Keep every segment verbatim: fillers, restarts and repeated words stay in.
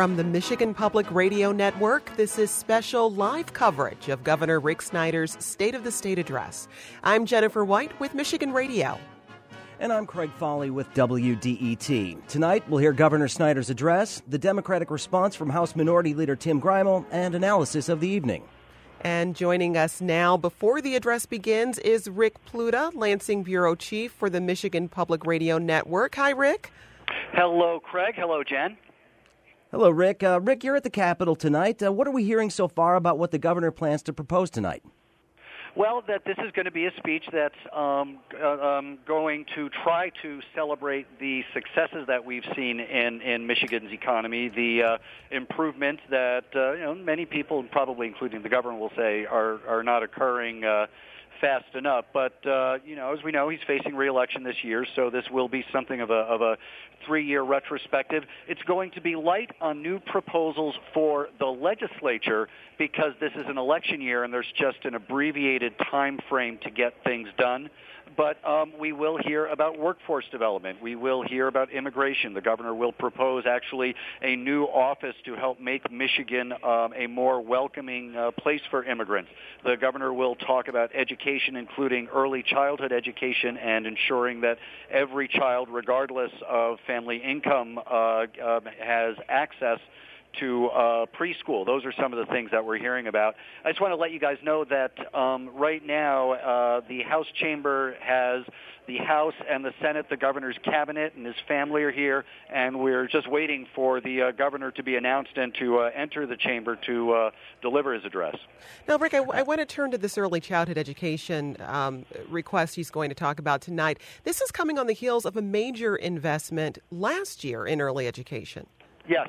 From the Michigan Public Radio Network, this is special live coverage of Governor Rick Snyder's State of the State address. I'm Jennifer White with Michigan Radio. And I'm Craig Foley with W D E T. Tonight, we'll hear Governor Snyder's address, the Democratic response from House Minority Leader Tim Greimel, and analysis of the evening. And joining us now before the address begins is Rick Pluta, Lansing Bureau Chief for the Michigan Public Radio Network. Hi, Rick. Hello, Craig. Hello, Jen. Hello, Rick. Uh, Rick, you're at the Capitol tonight. Uh, what are we hearing so far about what the governor plans to propose tonight? Well, that this is going to be a speech that's um, uh, um, going to try to celebrate the successes that we've seen in, in Michigan's economy, the uh, improvements that uh, you know many people, probably including the governor, will say are are not occurring uh, fast enough. But uh, you know, as we know, he's facing re-election this year, so this will be something of a of a three-year retrospective. It's going to be light on new proposals for the legislature because this is an election year and there's just an abbreviated time frame to get things done. But um, we will hear about workforce development. We will hear about immigration. The governor will propose actually a new office to help make Michigan um, a more welcoming uh, place for immigrants. The governor will talk about education, including early childhood education and ensuring that every child, regardless of family income, uh, uh, has access to uh, preschool. Those are some of the things that we're hearing about. I just want to let you guys know that um, right now uh, the House chamber has the House and the Senate, the governor's cabinet and his family are here, and we're just waiting for the uh, governor to be announced and to uh, enter the chamber to uh, deliver his address. Now, Rick, I, I want to turn to this early childhood education um, request he's going to talk about tonight. This is coming on the heels of a major investment last year in early education. Yes.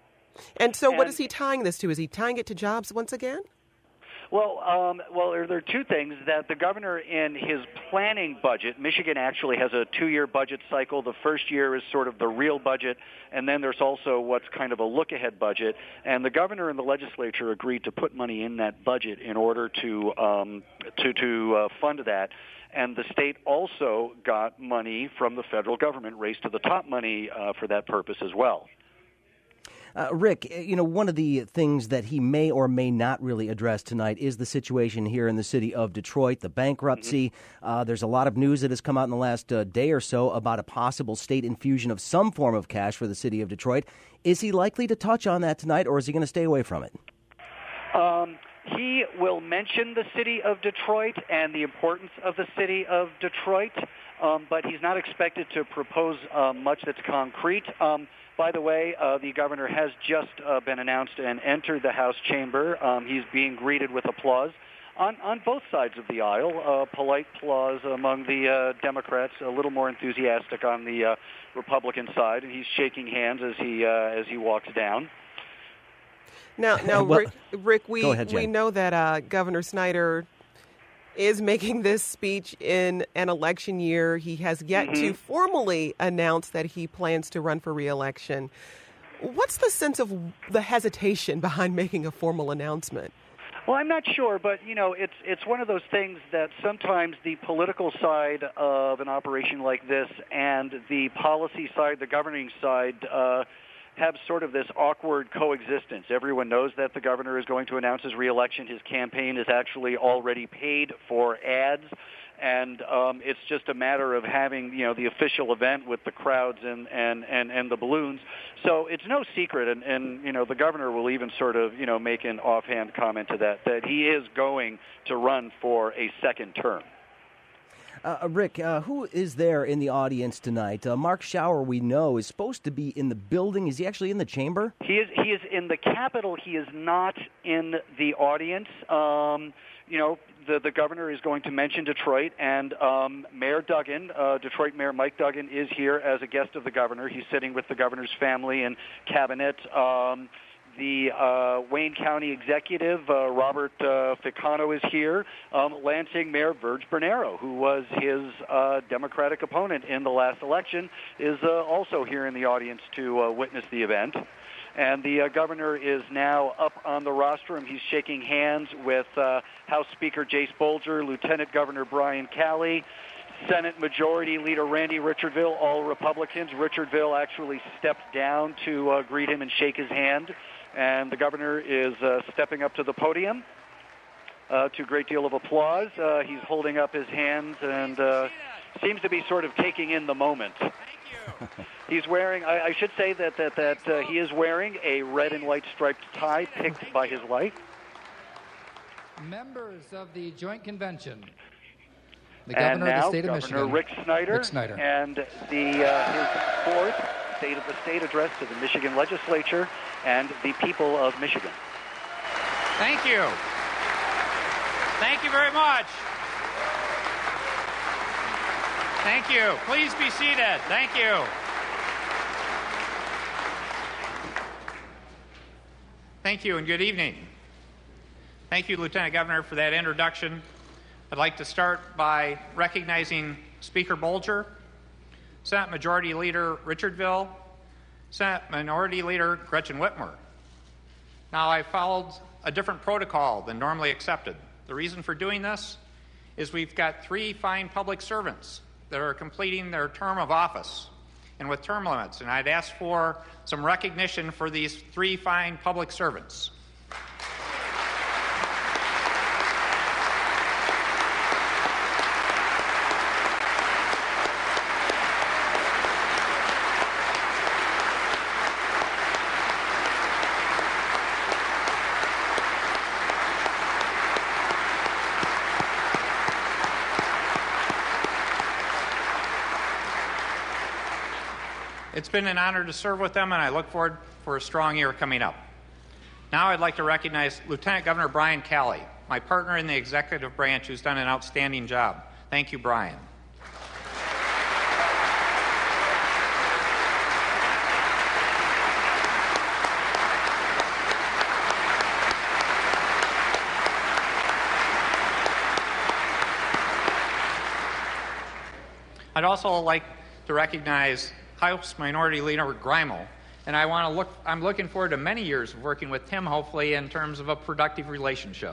And so and, what is he tying this to? Is he tying it to jobs once again? Well, um, well, there, there are two things that the governor in his planning budget, Michigan actually has a two-year budget cycle. The first year is sort of the real budget, and then there's also what's kind of a look-ahead budget. And the governor and the legislature agreed to put money in that budget in order to um, to, to uh, fund that. And the state also got money from the federal government, Race to the Top money uh, for that purpose as well. Uh, Rick, you know, one of the things that he may or may not really address tonight is the situation here in the city of Detroit, the bankruptcy. Mm-hmm. Uh, there's a lot of news that has come out in the last uh, day or so about a possible state infusion of some form of cash for the city of Detroit. Is he likely to touch on that tonight, or is he going to stay away from it? Um, he will mention the city of Detroit and the importance of the city of Detroit, um, but he's not expected to propose uh, much that's concrete. Um, By the way, uh, the governor has just uh, been announced and entered the House chamber. Um, he's being greeted with applause on, on both sides of the aisle, uh, polite applause among the uh, Democrats, a little more enthusiastic on the uh, Republican side, and he's shaking hands as he uh, as he walks down. Now, now, well, Rick, Rick, we ahead, we know that uh, Governor Snyder is making this speech in an election year. He has yet mm-hmm. to formally announce that he plans to run for re-election. What's the sense of the hesitation behind making a formal announcement? Well, I'm not sure, but, you know, it's it's one of those things that sometimes the political side of an operation like this and the policy side, the governing side, uh, have sort of this awkward coexistence. Everyone knows that the governor is going to announce his reelection. His campaign is actually already paid for ads, and um, it's just a matter of having, you know, the official event with the crowds and, and, and, and the balloons. So it's no secret, and, and, you know, the governor will even sort of, you know, make an offhand comment to that, that he is going to run for a second term. Uh, Rick, uh, who is there in the audience tonight? Uh, Mark Schauer, we know, is supposed to be in the building. Is he actually in the chamber? He is. He is in the Capitol. He is not in the audience. Um, you know, the the governor is going to mention Detroit, and um, Mayor Duggan, uh, Detroit Mayor Mike Duggan, is here as a guest of the governor. He's sitting with the governor's family and cabinet. Um, The uh, Wayne County Executive, uh, Robert uh, Ficano, is here. Um, Lansing Mayor Verge Bernero, who was his uh, Democratic opponent in the last election, is uh, also here in the audience to uh, witness the event. And the uh, governor is now up on the rostrum. He's shaking hands with uh, House Speaker Jace Bolger, Lieutenant Governor Brian Calley, Senate Majority Leader Randy Richardville, all Republicans. Richardville actually stepped down to uh, greet him and shake his hand, and the governor is uh, stepping up to the podium uh, to a great deal of applause. Uh, he's holding up his hands and uh, seems to be sort of taking in the moment. He's wearing, I, I should say that, that, that uh, he is wearing a red and white striped tie picked by his wife. Members of the Joint Convention, the and Governor now, of the State of Governor Michigan, Rick Snyder, Rick Snyder, and the uh, his fourth State of the State address to the Michigan Legislature and the people of Michigan. Thank you. Thank you very much. Thank you. Please be seated. Thank you. Thank you and good evening. Thank you, Lieutenant Governor, for that introduction. I'd like to start by recognizing Speaker Bolger, Senate Majority Leader Richardville, Senate Minority Leader Gretchen Whitmer. Now, I followed a different protocol than normally accepted. The reason for doing this is we've got three fine public servants that are completing their term of office and with term limits, and I'd ask for some recognition for these three fine public servants. It's been an honor to serve with them, and I look forward for a strong year coming up. Now I'd like to recognize Lieutenant Governor Brian Calley, my partner in the executive branch, who's done an outstanding job. Thank you, Brian. I'd also like to recognize House Minority Leader Greimel, and I want to look, I'm looking forward to many years of working with Tim, hopefully, in terms of a productive relationship.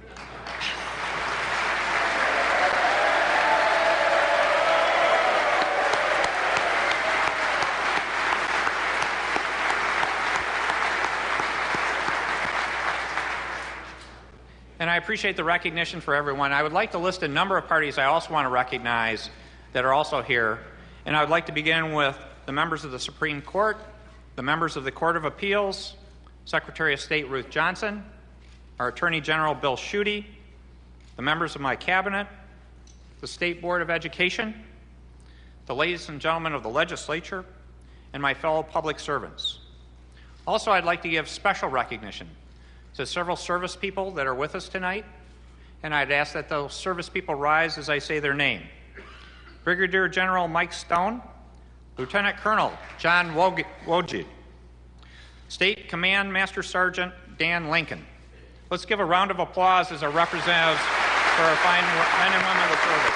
And I appreciate the recognition for everyone. I would like to list a number of parties I also want to recognize that are also here, and I would like to begin with the members of the Supreme Court, the members of the Court of Appeals, Secretary of State Ruth Johnson, our Attorney General Bill Schuette, the members of my cabinet, the State Board of Education, the ladies and gentlemen of the legislature, and my fellow public servants. Also, I'd like to give special recognition to several service people that are with us tonight, and I'd ask that those service people rise as I say their name. Brigadier General Mike Stone, Lieutenant Colonel John Wojcik, State Command Master Sergeant Dan Lincoln. Let's give a round of applause as our representatives for our fine men and women of the service.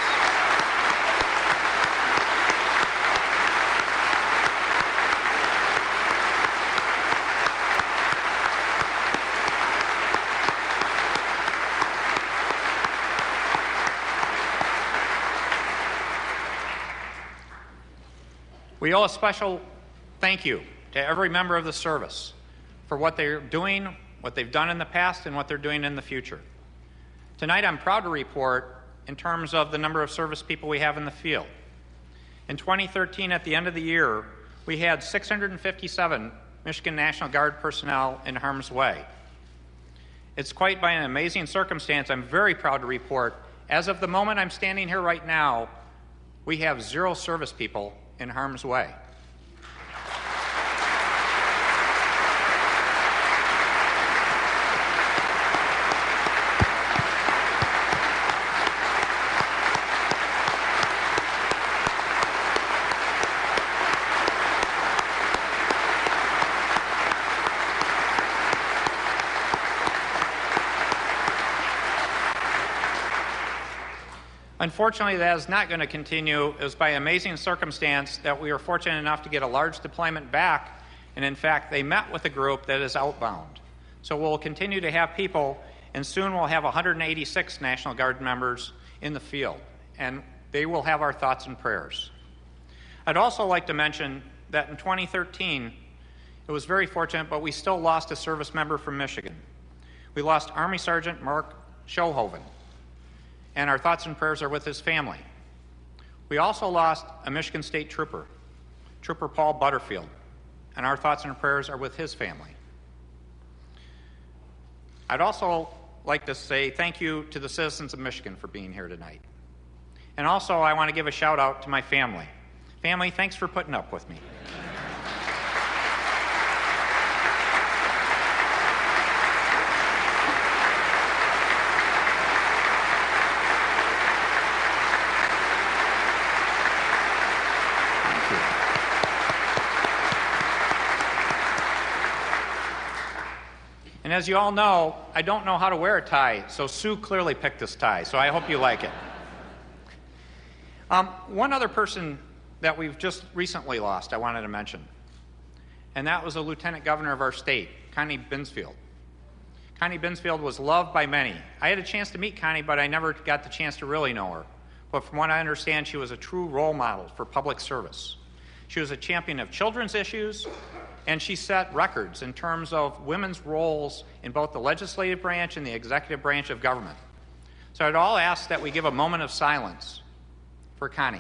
We owe a special thank you to every member of the service for what they're doing, what they've done in the past, and what they're doing in the future. Tonight, I'm proud to report in terms of the number of service people we have in the field. In twenty thirteen, at the end of the year, we had six hundred fifty-seven Michigan National Guard personnel in harm's way. It's quite by an amazing circumstance. I'm very proud to report, as of the moment I'm standing here right now, we have zero service people in harm's way. Unfortunately, that is not going to continue. It was by amazing circumstance that we were fortunate enough to get a large deployment back, and in fact, they met with a group that is outbound. So we'll continue to have people, and soon we'll have one hundred eighty-six National Guard members in the field. And they will have our thoughts and prayers. I'd also like to mention that in twenty thirteen, it was very fortunate, but we still lost a service member from Michigan. We lost Army Sergeant Mark Schohoven, and our thoughts and prayers are with his family. We also lost a Michigan State Trooper, Trooper Paul Butterfield, and our thoughts and prayers are with his family. I'd also like to say thank you to the citizens of Michigan for being here tonight. And also, I want to give a shout out to my family. Family, thanks for putting up with me. And as you all know, I don't know how to wear a tie, so Sue clearly picked this tie, so I hope you like it. Um, one other person that we've just recently lost I wanted to mention, and that was a lieutenant governor of our state, Connie Binsfield. Connie Binsfield was loved by many. I had a chance to meet Connie, but I never got the chance to really know her. But from what I understand, she was a true role model for public service. She was a champion of children's issues, and she set records in terms of women's roles in both the legislative branch and the executive branch of government. So I'd all ask that we give a moment of silence for Connie.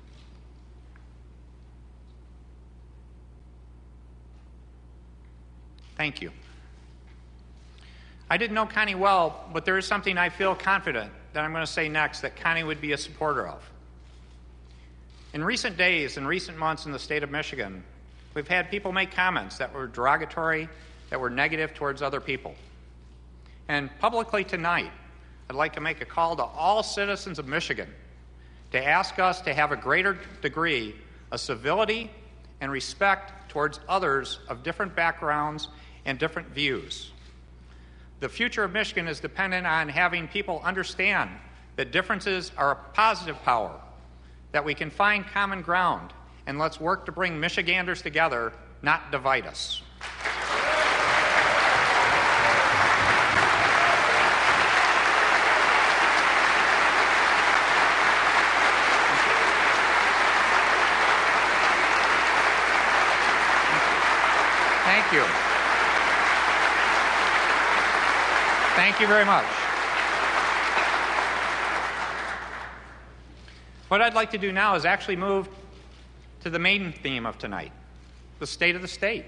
Thank you. I didn't know Connie well, but there is something I feel confident that I'm going to say next that Connie would be a supporter of. In recent days and recent months in the state of Michigan, we've had people make comments that were derogatory, that were negative towards other people. And publicly tonight, I'd like to make a call to all citizens of Michigan to ask us to have a greater degree of civility and respect towards others of different backgrounds and different views. The future of Michigan is dependent on having people understand that differences are a positive power, that we can find common ground, and let's work to bring Michiganders together, not divide us. Thank you. Thank you very much. What I'd like to do now is actually move to the main theme of tonight, the state of the state.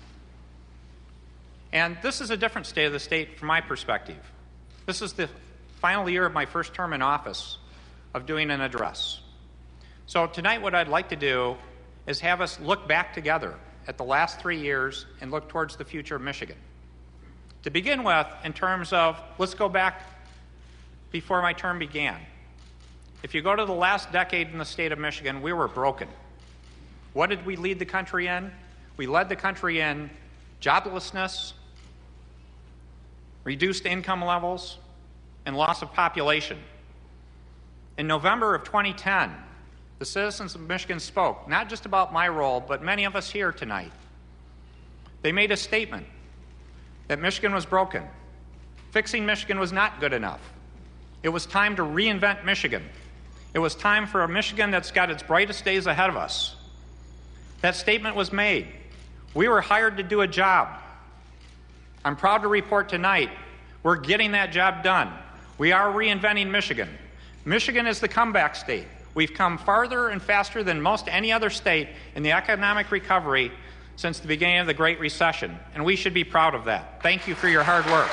And this is a different state of the state from my perspective. This is the final year of my first term in office of doing an address. So tonight what I'd like to do is have us look back together at the last three years and look towards the future of Michigan. To begin with, in terms of, let's go back before my term began. If you go to the last decade in the state of Michigan, we were broken. What did we lead the country in? We led the country in joblessness, reduced income levels, and loss of population. In November of twenty ten, the citizens of Michigan spoke, not just about my role, but many of us here tonight. They made a statement that Michigan was broken. Fixing Michigan was not good enough. It was time to reinvent Michigan. It was time for a Michigan that's got its brightest days ahead of us. That statement was made. We were hired to do a job. I'm proud to report tonight we're getting that job done. We are reinventing Michigan. Michigan is the comeback state. We've come farther and faster than most any other state in the economic recovery since the beginning of the Great Recession, and we should be proud of that. Thank you for your hard work.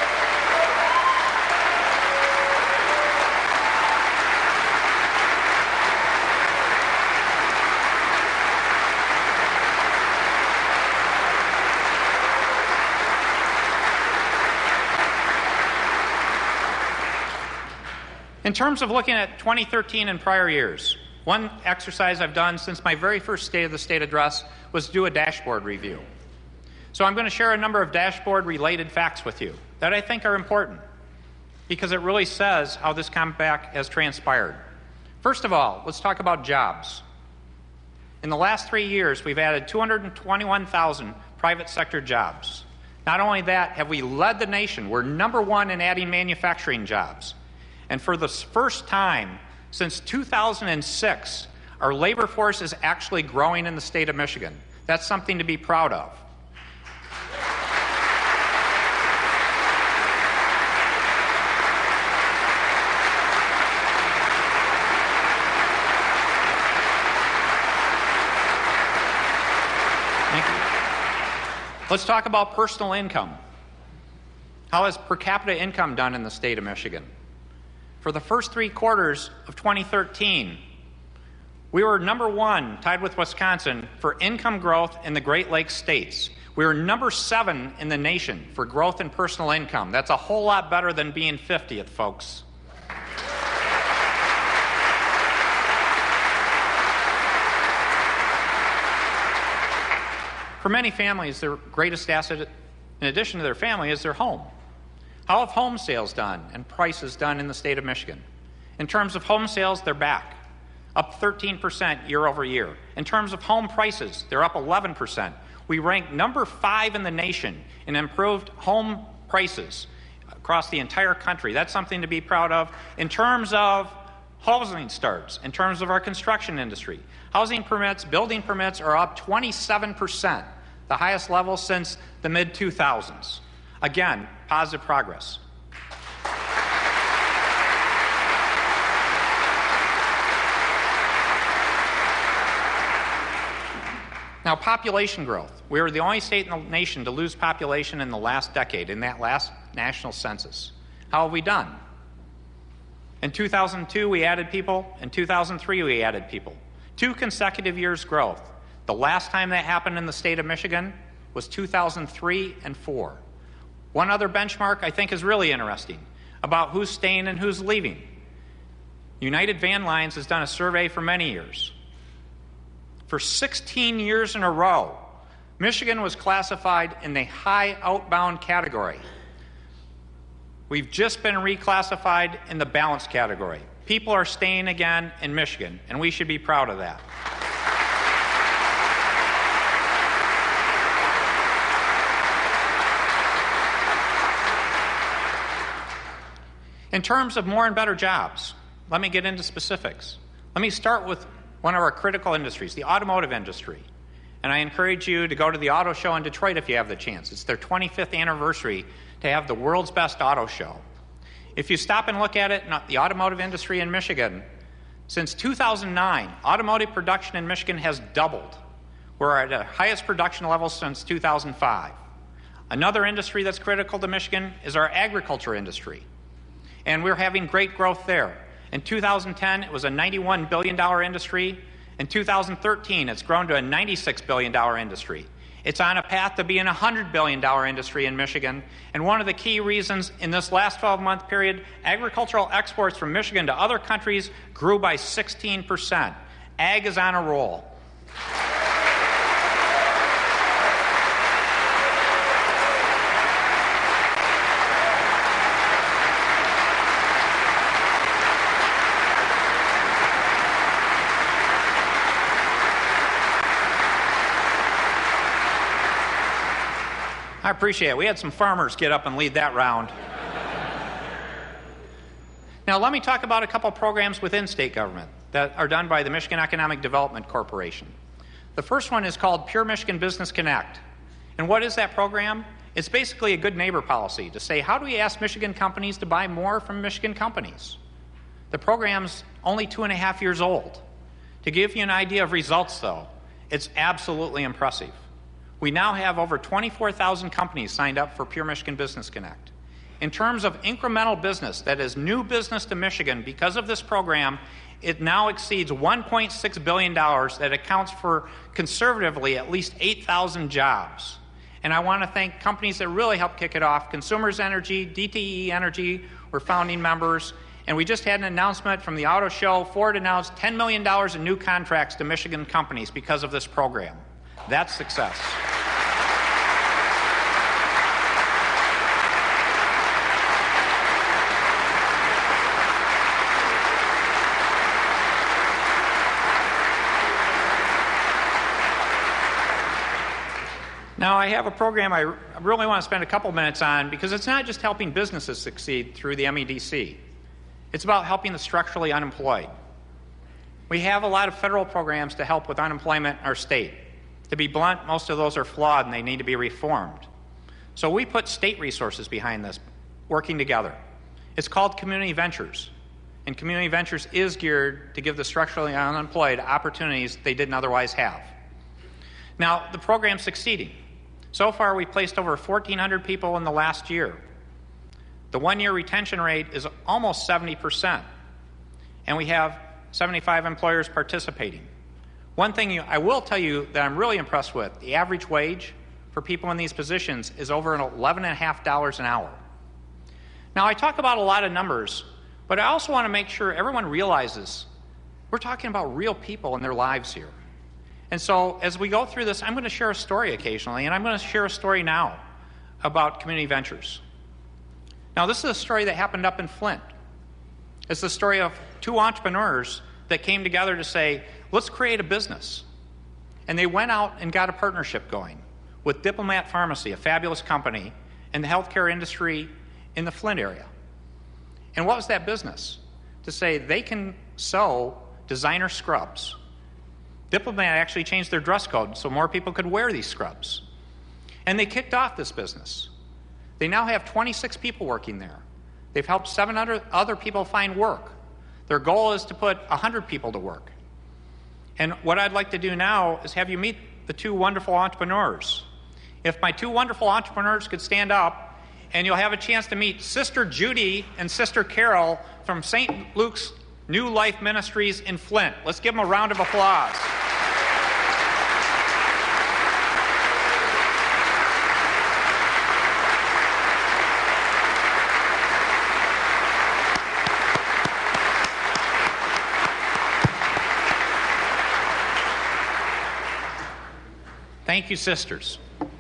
In terms of looking at twenty thirteen and prior years, one exercise I've done since my very first State of the State address was do a dashboard review. So I'm going to share a number of dashboard-related facts with you that I think are important because it really says how this comeback has transpired. First of all, let's talk about jobs. In the last three years, we've added two hundred twenty-one thousand private sector jobs. Not only that, have we led the nation. We're number one in adding manufacturing jobs. And for the first time Since two thousand six, our labor force is actually growing in the state of Michigan. That's something to be proud of. Thank you. Let's talk about personal income. How is per capita income done in the state of Michigan? For the first three quarters of twenty thirteen, we were number one, tied with Wisconsin, for income growth in the Great Lakes states. We were number seven in the nation for growth in personal income. That's a whole lot better than being fiftieth, folks. For many families, their greatest asset, in addition to their family, is their home. How have home sales done and prices done in the state of Michigan? In terms of home sales, they're back, up thirteen percent year over year. In terms of home prices, they're up eleven percent. We rank number five in the nation in improved home prices across the entire country. That's something to be proud of. In terms of housing starts, in terms of our construction industry, housing permits, building permits are up twenty-seven percent, the highest level since the mid two thousands. Again, positive progress. Now, population growth. We were the only state in the nation to lose population in the last decade, in that last national census. How have we done? In two thousand two, we added people. In two thousand three, we added people. Two consecutive years' growth. The last time that happened in the state of Michigan was two thousand three and four. One other benchmark I think is really interesting about who's staying and who's leaving. United Van Lines has done a survey for many years. For sixteen years in a row, Michigan was classified in the high outbound category. We've just been reclassified in the balanced category. People are staying again in Michigan, and we should be proud of that. In terms of more and better jobs, let me get into specifics. Let me start with one of our critical industries, the automotive industry. And I encourage you to go to the auto show in Detroit if you have the chance. It's their twenty-fifth anniversary to have the world's best auto show. If you stop and look at it, the automotive industry in Michigan, since two thousand nine, automotive production in Michigan has doubled. We're at the highest production level since two thousand five. Another industry that's critical to Michigan is our agriculture industry. And we're having great growth there. In two thousand ten, it was a ninety-one billion dollars industry. In two thousand thirteen, it's grown to a ninety-six billion dollars industry. It's on a path to being a one hundred billion dollars industry in Michigan. And one of the key reasons in this last twelve-month period, agricultural exports from Michigan to other countries grew by sixteen percent. Ag is on a roll. I appreciate it. We had some farmers get up and lead that round. Now, let me talk about a couple programs within state government that are done by the Michigan Economic Development Corporation. The first one is called Pure Michigan Business Connect. And what is that program? It's basically a good neighbor policy to say, how do we ask Michigan companies to buy more from Michigan companies? The program's only two and a half years old. To give you an idea of results, though, it's absolutely impressive. We now have over twenty-four thousand companies signed up for Pure Michigan Business Connect. In terms of incremental business, that is new business to Michigan, because of this program, it now exceeds one point six billion dollars. That accounts for, conservatively, at least eight thousand jobs. And I want to thank companies that really helped kick it off. Consumers Energy, D T E Energy were founding members. And we just had an announcement from the auto show. Ford announced ten million dollars in new contracts to Michigan companies because of this program. That's success. Now, I have a program I really want to spend a couple minutes on because it's not just helping businesses succeed through the M E D C. It's about helping the structurally unemployed. We have a lot of federal programs to help with unemployment in our state. To be blunt, most of those are flawed and they need to be reformed. So we put state resources behind this, working together. It's called Community Ventures. And Community Ventures is geared to give the structurally unemployed opportunities they didn't otherwise have. Now, the program's succeeding. So far, we've placed over fourteen hundred people in the last year. The one-year retention rate is almost seventy percent, and we have seventy-five employers participating. One thing you, I will tell you that I'm really impressed with, the average wage for people in these positions is over eleven point five dollars an hour. Now, I talk about a lot of numbers, but I also want to make sure everyone realizes we're talking about real people and their lives here. And so as we go through this, I'm going to share a story occasionally, and I'm going to share a story now about Community Ventures. Now, this is a story that happened up in Flint. It's the story of two entrepreneurs that came together to say, let's create a business. And they went out and got a partnership going with Diplomat Pharmacy, a fabulous company in the healthcare industry in the Flint area. And what was that business? To say they can sew designer scrubs. Diplomat actually changed their dress code so more people could wear these scrubs. And they kicked off this business. They now have twenty-six people working there. They've helped seven hundred other people find work. Their goal is to put one hundred people to work. And what I'd like to do now is have you meet the two wonderful entrepreneurs. If my two wonderful entrepreneurs could stand up, and you'll have a chance to meet Sister Judy and Sister Carol from Saint Luke's New Life Ministries in Flint. Let's give them a round of applause. Thank you, sisters.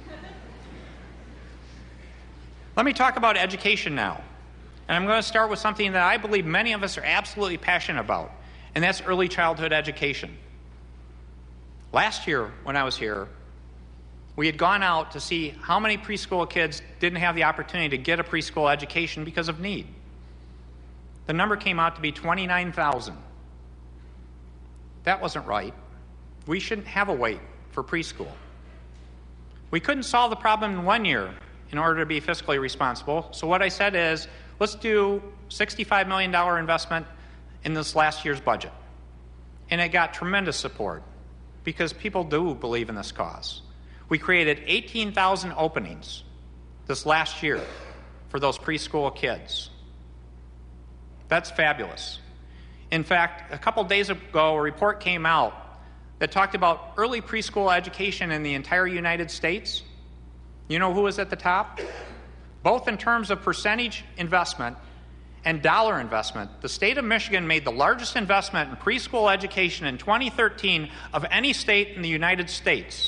Let me talk about education now. And I'm going to start with something that I believe many of us are absolutely passionate about, and that's early childhood education. Last year, when I was here, we had gone out to see how many preschool kids didn't have the opportunity to get a preschool education because of need. The number came out to be twenty-nine thousand. That wasn't right. We shouldn't have a wait for preschool. We couldn't solve the problem in one year in order to be fiscally responsible. So what I said is, let's do sixty-five million dollars investment in this last year's budget. And it got tremendous support because people do believe in this cause. We created eighteen thousand openings this last year for those preschool kids. That's fabulous. In fact, a couple days ago, a report came out that talked about early preschool education in the entire United States. You know who was at the top? Both in terms of percentage investment and dollar investment, the state of Michigan made the largest investment in preschool education in twenty thirteen of any state in the United States.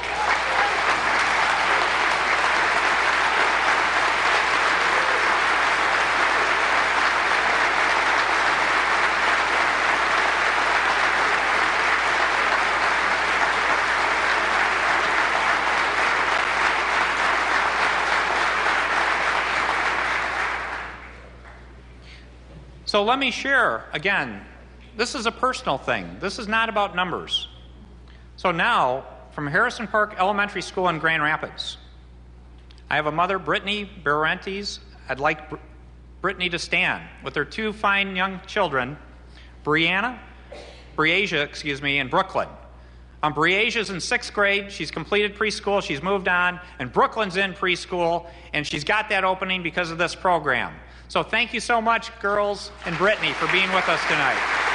So let me share, again, this is a personal thing. This is not about numbers. So now, from Harrison Park Elementary School in Grand Rapids, I have a mother, Brittany Berentes. I'd like Br- Brittany to stand with her two fine young children, Brianna, Briasia, excuse me, and Brooklyn. Um, Briasia's in sixth grade. She's completed preschool. She's moved on. And Brooklyn's in preschool, and she's got that opening because of this program. So thank you so much, girls and Brittany, for being with us tonight.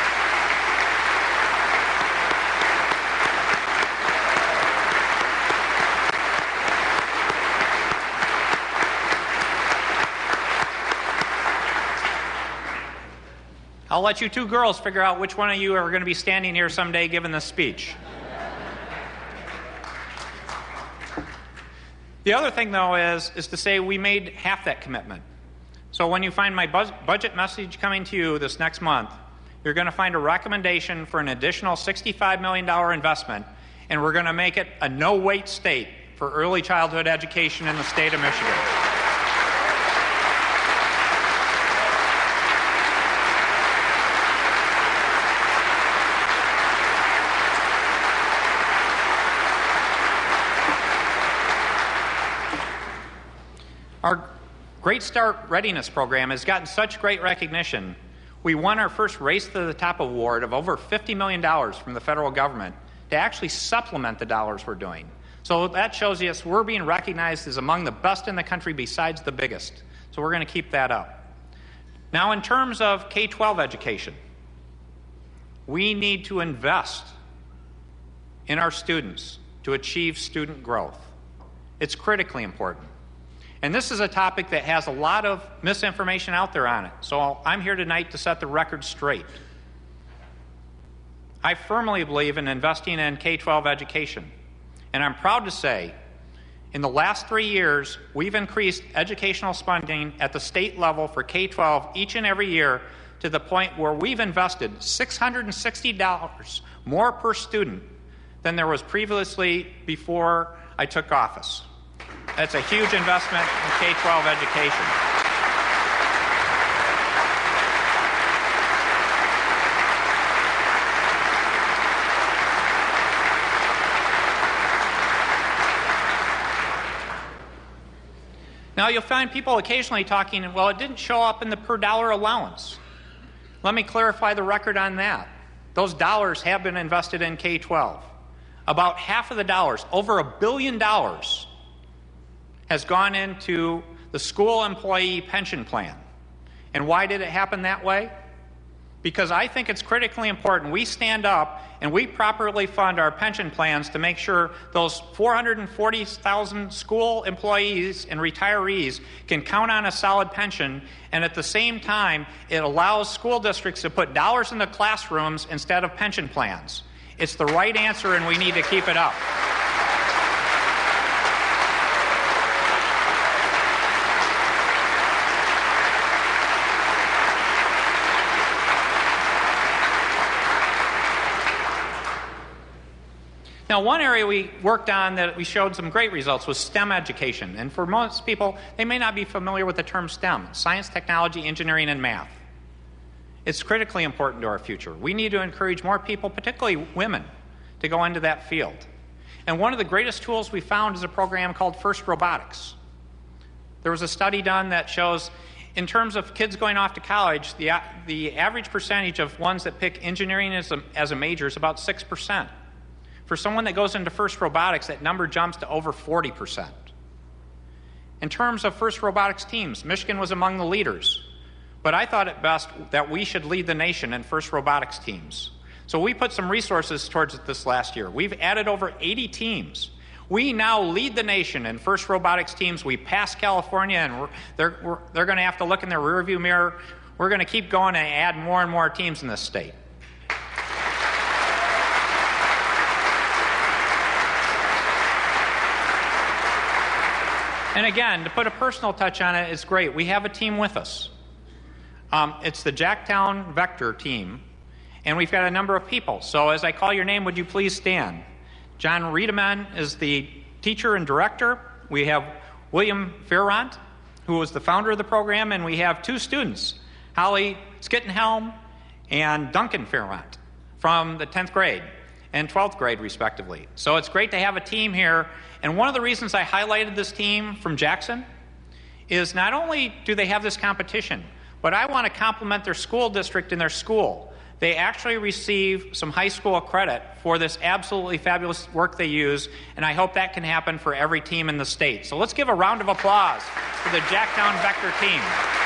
I'll let you two girls figure out which one of you are going to be standing here someday giving this speech. The other thing, though, is, is to say we made half that commitment. So when you find my buzz- budget message coming to you this next month, you're going to find a recommendation for an additional sixty-five million dollars investment, and we're going to make it a no-wait state for early childhood education in the state of Michigan. Our Great Start Readiness Program has gotten such great recognition. We won our first Race to the Top award of over fifty million dollars from the federal government to actually supplement the dollars we're doing. So that shows you us we're being recognized as among the best in the country besides the biggest. So we're going to keep that up. Now, in terms of K twelve education, we need to invest in our students to achieve student growth. It's critically important. And this is a topic that has a lot of misinformation out there on it. So I'm here tonight to set the record straight. I firmly believe in investing in K twelve education. And I'm proud to say, in the last three years, we've increased educational spending at the state level for K twelve each and every year to the point where we've invested six hundred sixty dollars more per student than there was previously before I took office. That's a huge investment in K twelve education. Now, you'll find people occasionally talking, well, it didn't show up in the per dollar allowance. Let me clarify the record on that. Those dollars have been invested in K twelve. About half of the dollars, over a billion dollars, has gone into the school employee pension plan. And why did it happen that way? Because I think it's critically important we stand up and we properly fund our pension plans to make sure those four hundred forty thousand school employees and retirees can count on a solid pension, and at the same time, it allows school districts to put dollars in the classrooms instead of pension plans. It's the right answer, and we need to keep it up. Now, one area we worked on that we showed some great results was STEM education. And for most people, they may not be familiar with the term STEM, science, technology, engineering, and math. It's critically important to our future. We need to encourage more people, particularly women, to go into that field. And one of the greatest tools we found is a program called FIRST Robotics. There was a study done that shows, in terms of kids going off to college, the, the average percentage of ones that pick engineering as a, as a major is about six percent. For someone that goes into FIRST Robotics, that number jumps to over forty percent. In terms of FIRST Robotics teams, Michigan was among the leaders. But I thought it best that we should lead the nation in FIRST Robotics teams. So we put some resources towards it this last year. We've added over eighty teams. We now lead the nation in FIRST Robotics teams. We passed California, and we're, they're, we're, they're going to have to look in their rearview mirror. We're going to keep going and add more and more teams in this state. And again, to put a personal touch on it, it's great. We have a team with us. Um, it's the Jacktown Vector team, and we've got a number of people. So as I call your name, would you please stand? John Riedemann is the teacher and director. We have William Fairront, who was the founder of the program, and we have two students, Holly Skittenhelm and Duncan Fairront, from the tenth grade and twelfth grade, respectively. So it's great to have a team here. And one of the reasons I highlighted this team from Jackson is not only do they have this competition, but I want to compliment their school district and their school. They actually receive some high school credit for this absolutely fabulous work they use, and I hope that can happen for every team in the state. So let's give a round of applause for the Jacktown Vector team.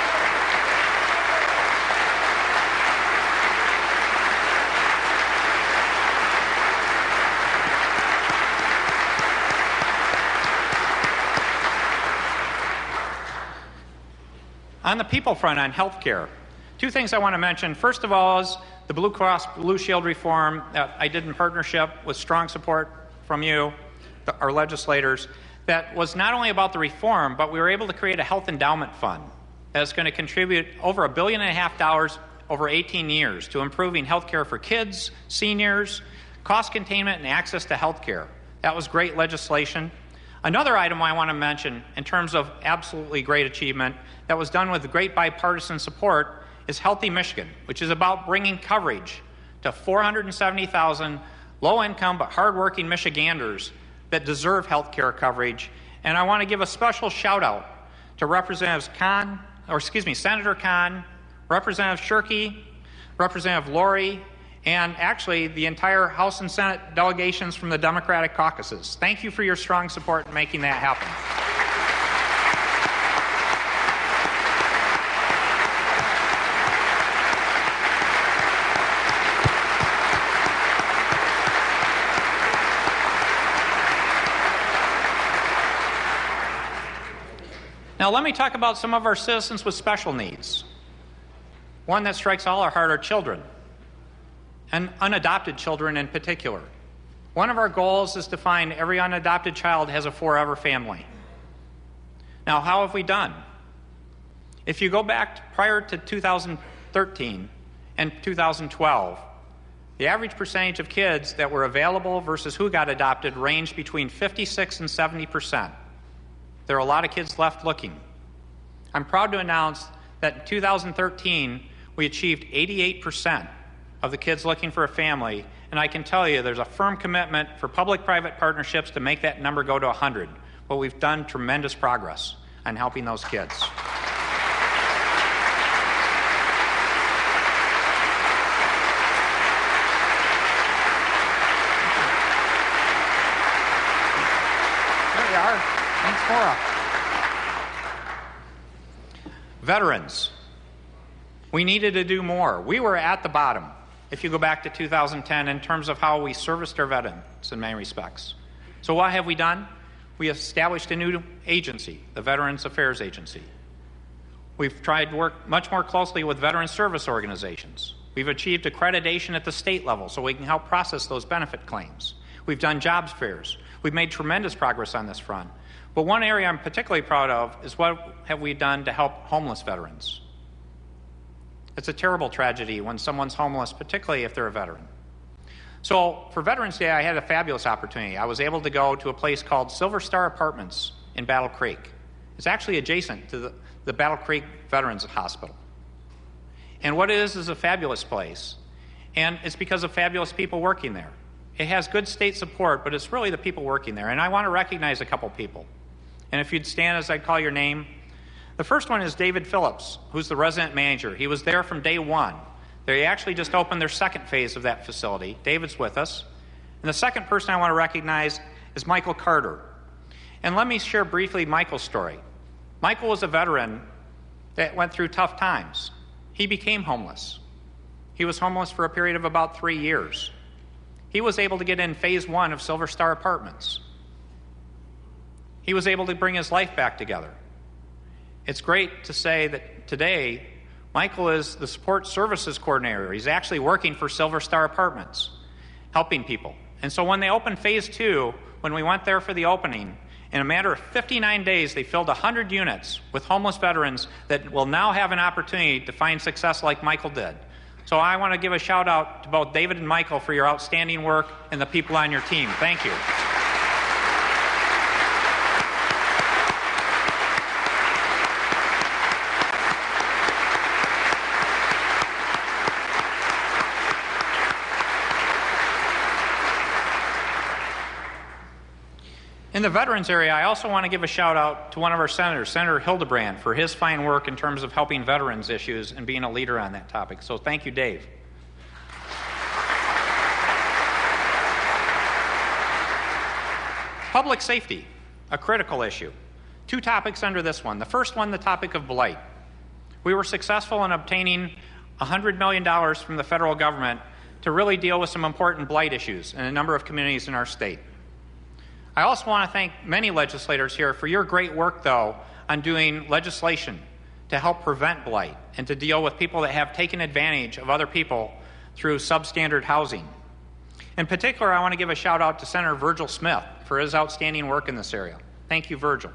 On the people front, on health care, two things I want to mention. First of all is the Blue Cross Blue Shield reform that I did in partnership with strong support from you, the, our legislators, that was not only about the reform, but we were able to create a health endowment fund that's going to contribute over a billion and a half dollars over eighteen years to improving health care for kids, seniors, cost containment, and access to health care. That was great legislation. Another item I want to mention in terms of absolutely great achievement that was done with great bipartisan support is Healthy Michigan, which is about bringing coverage to four hundred seventy thousand low-income but hardworking Michiganders that deserve health care coverage. And I want to give a special shout-out to Representatives Khan, or excuse me, Senator Khan, Representative Shirkey, Representative Laurie, and actually the entire House and Senate delegations from the Democratic caucuses. Thank you for your strong support in making that happen. Now, let me talk about some of our citizens with special needs. One that strikes all our heart are children, and unadopted children in particular. One of our goals is to find every unadopted child has a forever family. Now, how have we done? If you go back to prior to two thousand thirteen and two thousand twelve, the average percentage of kids that were available versus who got adopted ranged between fifty-six and seventy percent. There are a lot of kids left looking. I'm proud to announce that in two thousand thirteen, we achieved eighty-eight percent of the kids looking for a family, and I can tell you there's a firm commitment for public-private partnerships to make that number go to one hundred. But we've done tremendous progress on helping those kids. There you are. Thanks, Maura. Veterans. We needed to do more. We were at the bottom, if you go back to two thousand ten, in terms of how we serviced our veterans in many respects. So what have we done? We established a new agency, the Veterans Affairs Agency. We've tried to work much more closely with veteran service organizations. We've achieved accreditation at the state level so we can help process those benefit claims. We've done jobs fairs. We've made tremendous progress on this front. But one area I'm particularly proud of is what have we done to help homeless veterans. It's a terrible tragedy when someone's homeless, particularly if they're a veteran. So for Veterans Day, I had a fabulous opportunity. I was able to go to a place called Silver Star Apartments in Battle Creek. It's actually adjacent to the, the Battle Creek Veterans Hospital. And what it is is a fabulous place. And it's because of fabulous people working there. It has good state support, but it's really the people working there. And I want to recognize a couple people. And if you'd stand as I call your name. The first one is David Phillips, who's the resident manager. He was there from day one. They actually just opened their second phase of that facility. David's with us. And the second person I want to recognize is Michael Carter. And let me share briefly Michael's story. Michael was a veteran that went through tough times. He became homeless. He was homeless for a period of about three years. He was able to get in phase one of Silver Star Apartments. He was able to bring his life back together. It's great to say that today, Michael is the support services coordinator. He's actually working for Silver Star Apartments, helping people. And so when they opened phase two, when we went there for the opening, in a matter of fifty-nine days, they filled one hundred units with homeless veterans that will now have an opportunity to find success like Michael did. So I want to give a shout out to both David and Michael for your outstanding work and the people on your team. Thank you. In the veterans area, I also want to give a shout out to one of our senators, Senator Hildebrand, for his fine work in terms of helping veterans issues and being a leader on that topic. So thank you, Dave. Public safety, a critical issue. Two topics under this one. The first one, the topic of blight. We were successful in obtaining one hundred million dollars from the federal government to really deal with some important blight issues in a number of communities in our state. I also want to thank many legislators here for your great work, though, on doing legislation to help prevent blight and to deal with people that have taken advantage of other people through substandard housing. In particular, I want to give a shout out to Senator Virgil Smith for his outstanding work in this area. Thank you, Virgil.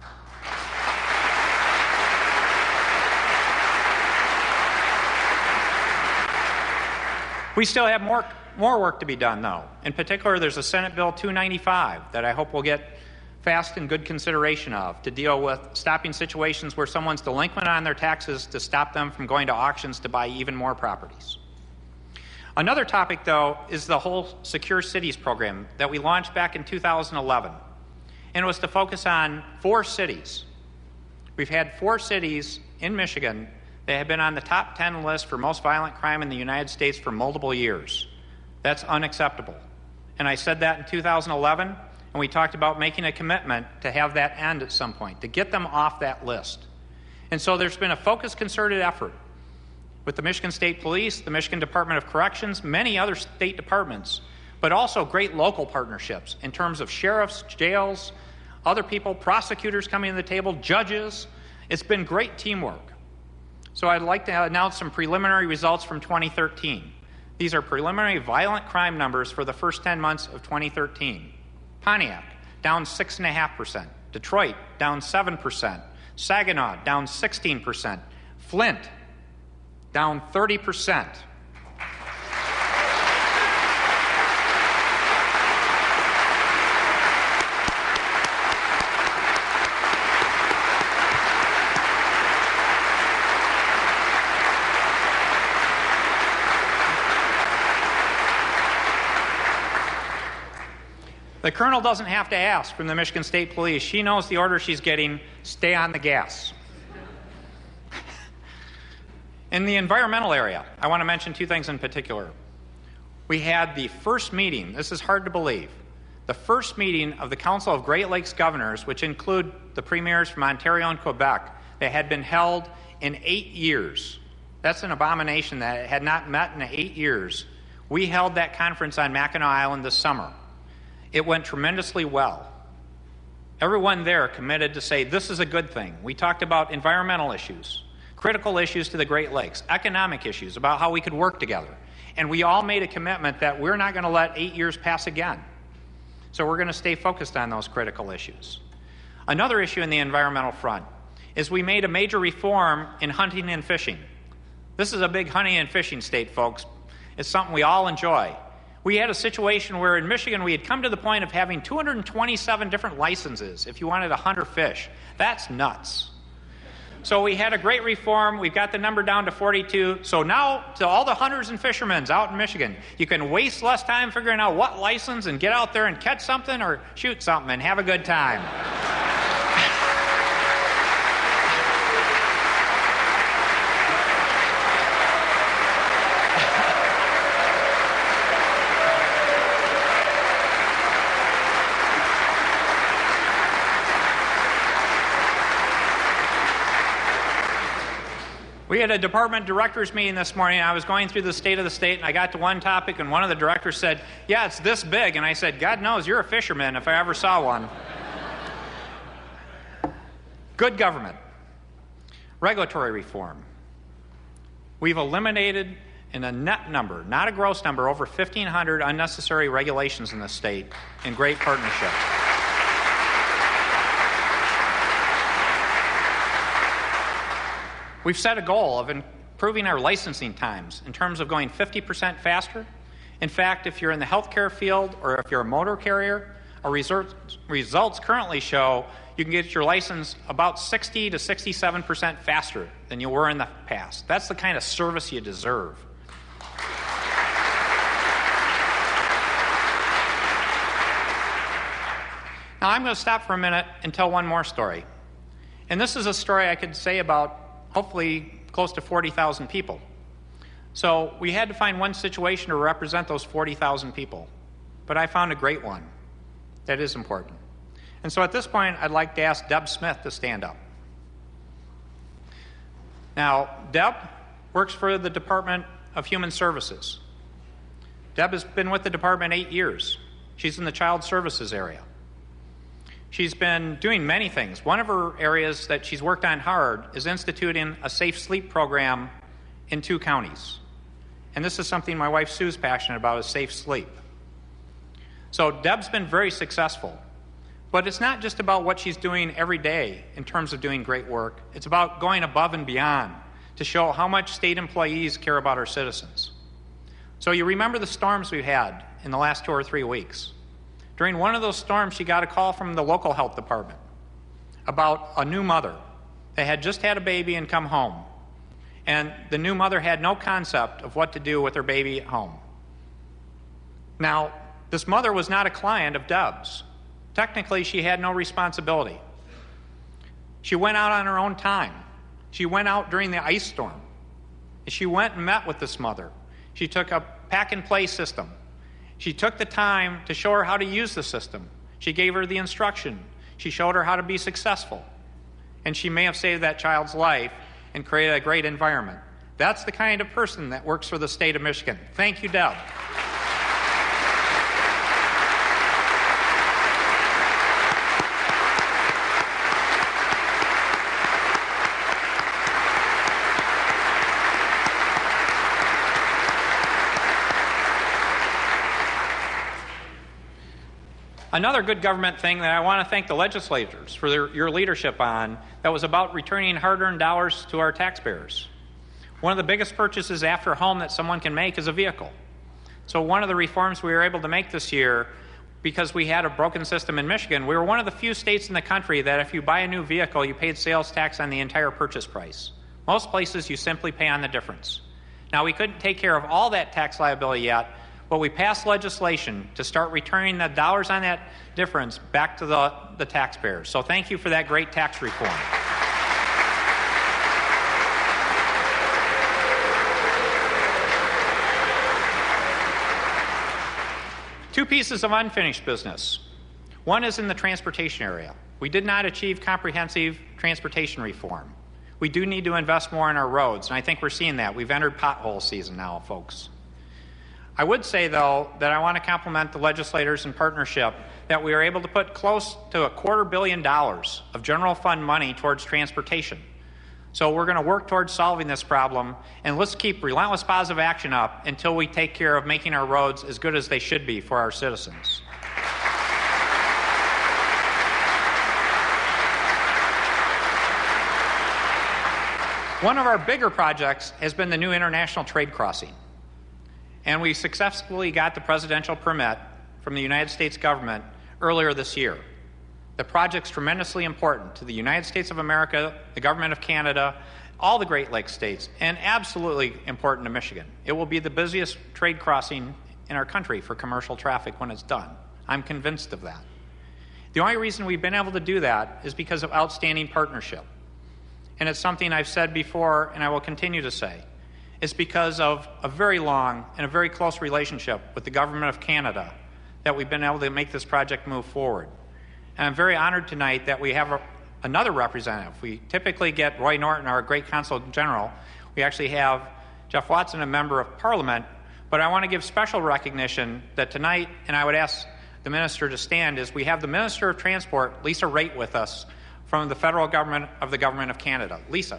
We still have more More work to be done, though. In particular, there's a Senate Bill two ninety-five that I hope we'll get fast and good consideration of to deal with stopping situations where someone's delinquent on their taxes to stop them from going to auctions to buy even more properties. Another topic, though, is the whole Secure Cities program that we launched back in two thousand eleven. And it was to focus on four cities We've had four cities in Michigan that have been on the top ten list for most violent crime in the United States for multiple years. That's unacceptable. And I said that in two thousand eleven, and we talked about making a commitment to have that end at some point, to get them off that list. And so there's been a focused, concerted effort with the Michigan State Police, the Michigan Department of Corrections, many other state departments, but also great local partnerships in terms of sheriffs, jails, other people, prosecutors coming to the table, judges. It's been great teamwork. So I'd like to announce some preliminary results from twenty thirteen. These are preliminary violent crime numbers for the first ten months of twenty thirteen. Pontiac, down six point five percent. Detroit, down seven percent. Saginaw, down sixteen percent. Flint, down thirty percent. The colonel doesn't have to ask from the Michigan State Police. She knows the order she's getting: stay on the gas. In the environmental area, I want to mention two things in particular. We had the first meeting, this is hard to believe, the first meeting of the Council of Great Lakes Governors, which include the premiers from Ontario and Quebec, that had been held in eight years. That's an abomination that it had not met in eight years. We held that conference on Mackinac Island this summer. It went tremendously well. Everyone there committed to say this is a good thing. We talked about environmental issues, critical issues to the Great Lakes, economic issues about how we could work together. And we all made a commitment that we're not going to let eight years pass again. So we're going to stay focused on those critical issues. Another issue in the environmental front is we made a major reform in hunting and fishing. This is a big hunting and fishing state, folks. It's something we all enjoy. We had a situation where in Michigan we had come to the point of having two hundred twenty-seven different licenses if you wanted to hunt or fish. That's nuts. So we had a great reform. We've got the number down to forty-two. So now to all the hunters and fishermen out in Michigan, you can waste less time figuring out what license and get out there and catch something or shoot something and have a good time. We had a department directors meeting this morning. I was going through the state of the state, and I got to one topic, and one of the directors said, yeah, it's this big. And I said, God knows, you're a fisherman if I ever saw one. Good government. Regulatory reform. We've eliminated in a net number, not a gross number, over fifteen hundred unnecessary regulations in the state in great partnership. We've set a goal of improving our licensing times in terms of going fifty percent faster. In fact, if you're in the healthcare field or if you're a motor carrier, our results currently show you can get your license about sixty to sixty-seven percent faster than you were in the past. That's the kind of service you deserve. Now, I'm going to stop for a minute and tell one more story. And this is a story I could say about hopefully close to forty thousand people. So we had to find one situation to represent those forty thousand people. But I found a great one that is important. And so at this point, I'd like to ask Deb Smith to stand up. Now, Deb works for the Department of Human Services. Deb has been with the department eight years. She's in the child services area. She's been doing many things. One of her areas that she's worked on hard is instituting a safe sleep program in two counties. And this is something my wife Sue's passionate about, is safe sleep. So Deb's been very successful. But it's not just about what she's doing every day in terms of doing great work. It's about going above and beyond to show how much state employees care about our citizens. So you remember the storms we've had in the last two or three weeks. During one of those storms, she got a call from the local health department about a new mother that had just had a baby and come home. And the new mother had no concept of what to do with her baby at home. Now, this mother was not a client of Deb's. Technically, she had no responsibility. She went out on her own time. She went out during the ice storm. She went and met with this mother. She took a pack-and-play system. She took the time to show her how to use the system. She gave her the instruction. She showed her how to be successful. And she may have saved that child's life and created a great environment. That's the kind of person that works for the state of Michigan. Thank you, Deb. Another good government thing that I want to thank the legislators for their, your leadership on, that was about returning hard-earned dollars to our taxpayers. One of the biggest purchases after a home that someone can make is a vehicle. So one of the reforms we were able to make this year, because we had a broken system in Michigan, we were one of the few states in the country that if you buy a new vehicle, you paid sales tax on the entire purchase price. Most places, you simply pay on the difference. Now, we couldn't take care of all that tax liability yet, but we passed legislation to start returning the dollars on that difference back to the, the taxpayers. So thank you for that great tax reform. Two pieces of unfinished business. One is in the transportation area. We did not achieve comprehensive transportation reform. We do need to invest more in our roads, and I think we're seeing that. We've entered pothole season now, folks. I would say, though, that I want to compliment the legislators in partnership that we are able to put close to a quarter billion dollars of general fund money towards transportation. So we're going to work towards solving this problem, and let's keep relentless positive action up until we take care of making our roads as good as they should be for our citizens. One of our bigger projects has been the new international trade crossing. And we successfully got the presidential permit from the United States government earlier this year. The project's tremendously important to the United States of America, the government of Canada, all the Great Lakes states, and absolutely important to Michigan. It will be the busiest trade crossing in our country for commercial traffic when it's done. I'm convinced of that. The only reason we've been able to do that is because of outstanding partnership. And it's something I've said before, and I will continue to say. It's because of a very long and a very close relationship with the government of Canada that we've been able to make this project move forward. And I'm very honored tonight that we have a, another representative. We typically get Roy Norton, our great Consul General. We actually have Jeff Watson, a member of Parliament. But I want to give special recognition that tonight, and I would ask the Minister to stand, is we have the Minister of Transport, Lisa Raitt, with us from the federal government of the Government of Canada. Lisa.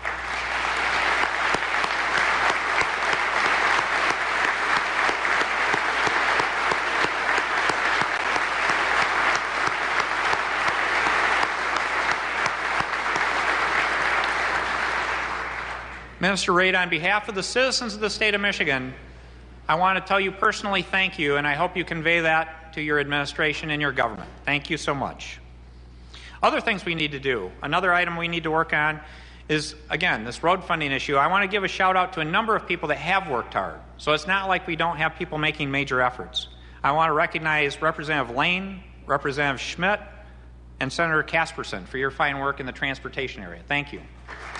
Minister Raitt, on behalf of the citizens of the state of Michigan, I want to tell you personally thank you, and I hope you convey that to your administration and your government. Thank you so much. Other things we need to do, another item we need to work on is, again, this road funding issue. I want to give a shout out to a number of people that have worked hard. So it's not like we don't have people making major efforts. I want to recognize Representative Lane, Representative Schmidt, and Senator Casperson for your fine work in the transportation area. Thank you.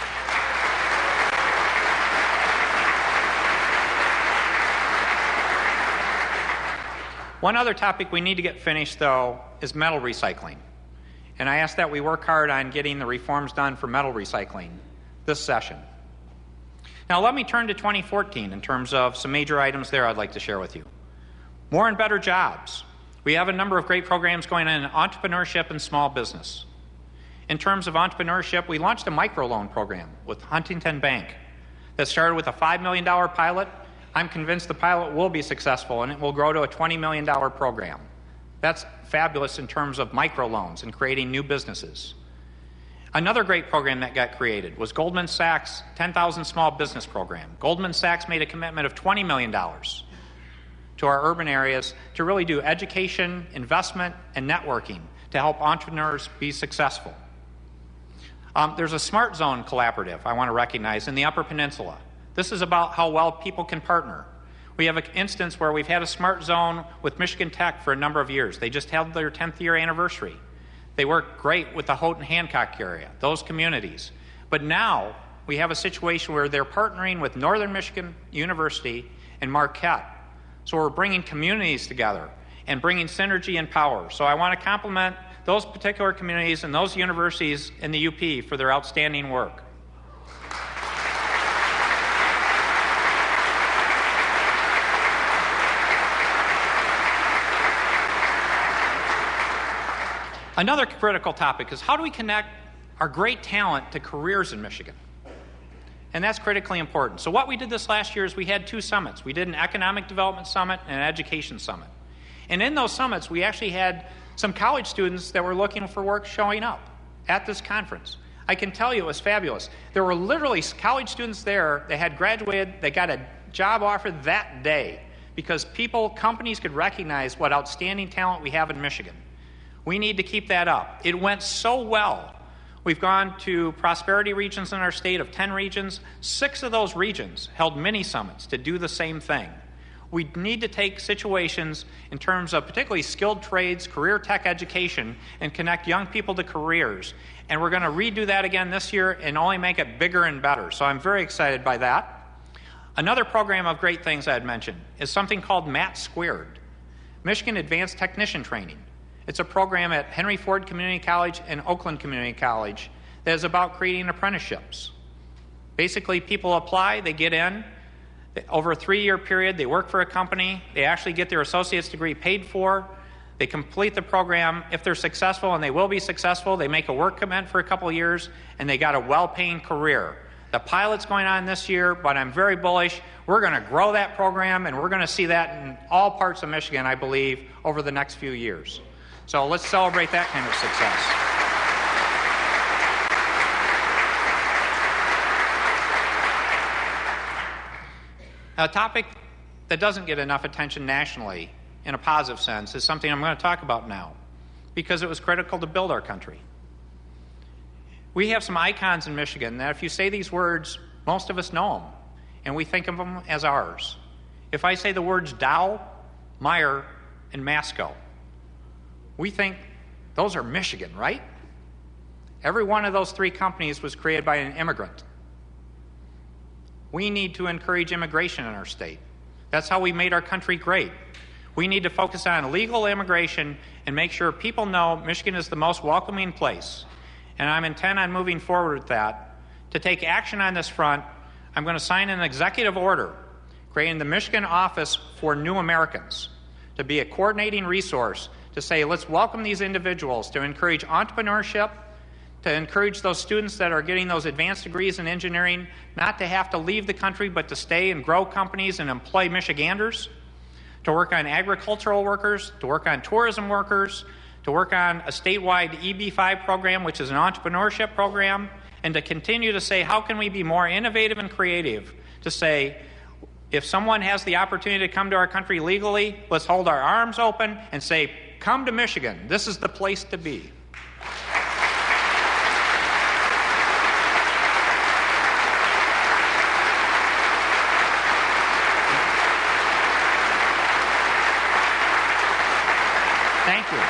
One other topic we need to get finished, though, is metal recycling. And I ask that we work hard on getting the reforms done for metal recycling this session. Now, let me turn to twenty fourteen in terms of some major items there I'd like to share with you. More and better jobs. We have a number of great programs going on in entrepreneurship and small business. In terms of entrepreneurship, we launched a microloan program with Huntington Bank that started with a five million dollars pilot. I'm convinced the pilot will be successful, and it will grow to a twenty million dollars program. That's fabulous in terms of microloans and creating new businesses. Another great program that got created was Goldman Sachs' ten thousand Small Business Program. Goldman Sachs made a commitment of twenty million dollars to our urban areas to really do education, investment, and networking to help entrepreneurs be successful. Um, there's a Smart Zone collaborative I want to recognize in the Upper Peninsula. This is about how well people can partner. We have an instance where we've had a Smart Zone with Michigan Tech for a number of years. They just held their tenth year anniversary. They work great with the Houghton Hancock area, those communities. But now we have a situation where they're partnering with Northern Michigan University and Marquette. So we're bringing communities together and bringing synergy and power. So I want to compliment those particular communities and those universities in the U P for their outstanding work. Another critical topic is how do we connect our great talent to careers in Michigan? And that's critically important. So what we did this last year is we had two summits. We did an economic development summit and an education summit. And in those summits, we actually had some college students that were looking for work showing up at this conference. I can tell you it was fabulous. There were literally college students there that had graduated, they got a job offer that day because people, companies could recognize what outstanding talent we have in Michigan. We need to keep that up. It went so well. We've gone to prosperity regions in our state of ten regions. Six of those regions held mini summits to do the same thing. We need to take situations in terms of particularly skilled trades, career tech education, and connect young people to careers. And we're going to redo that again this year and only make it bigger and better. So I'm very excited by that. Another program of great things I'd mentioned is something called MAT Squared, Michigan Advanced Technician Training. It's a program at Henry Ford Community College and Oakland Community College that is about creating apprenticeships. Basically, people apply, they get in. Over a three-year period, they work for a company. They actually get their associate's degree paid for. They complete the program. If they're successful, and they will be successful, they make a work commitment for a couple of years, and they got a well-paying career. The pilot's going on this year, but I'm very bullish. We're going to grow that program, and we're going to see that in all parts of Michigan, I believe, over the next few years. So let's celebrate that kind of success. A topic that doesn't get enough attention nationally in a positive sense is something I'm going to talk about now because it was critical to build our country. We have some icons in Michigan that if you say these words, most of us know them, and we think of them as ours. If I say the words Dow, Meyer, and Masco, we think those are Michigan, right? Every one of those three companies was created by an immigrant. We need to encourage immigration in our state. That's how we made our country great. We need to focus on legal immigration and make sure people know Michigan is the most welcoming place. And I'm intent on moving forward with that. To take action on this front, I'm going to sign an executive order creating the Michigan Office for New Americans to be a coordinating resource to say, let's welcome these individuals, to encourage entrepreneurship, to encourage those students that are getting those advanced degrees in engineering not to have to leave the country, but to stay and grow companies and employ Michiganders, to work on agricultural workers, to work on tourism workers, to work on a statewide E B five program, which is an entrepreneurship program, and to continue to say, how can we be more innovative and creative to say, if someone has the opportunity to come to our country legally, let's hold our arms open and say, come to Michigan. This is the place to be. Thank you.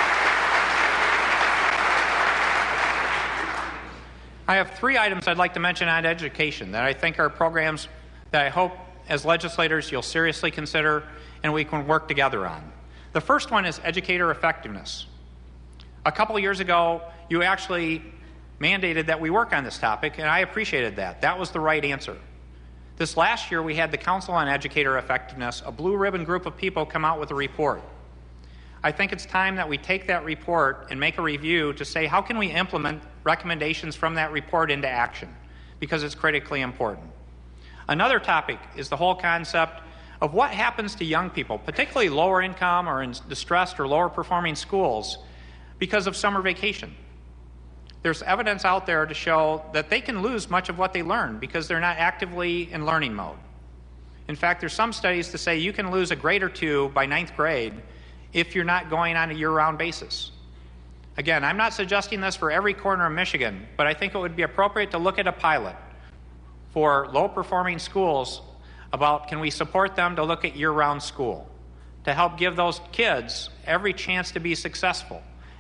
I have three items I'd like to mention on education that I think are programs that I hope as legislators you'll seriously consider and we can work together on. The first one is educator effectiveness. A couple of years ago, you actually mandated that we work on this topic, and I appreciated that. That was the right answer. This last year, we had the Council on Educator Effectiveness, a blue ribbon group of people, come out with a report. I think it's time that we take that report and make a review to say, how can we implement recommendations from that report into action? Because it's critically important. Another topic is the whole concept of what happens to young people, particularly lower income or in distressed or lower performing schools, because of summer vacation. There's evidence out there to show that they can lose much of what they learn because they're not actively in learning mode. In fact, there's some studies to say you can lose a grade or two by ninth grade if you're not going on a year-round basis. Again, I'm not suggesting this for every corner of Michigan, but I think it would be appropriate to look at a pilot for low-performing schools about can we support them to look at year-round school, to help give those kids every chance to be successful.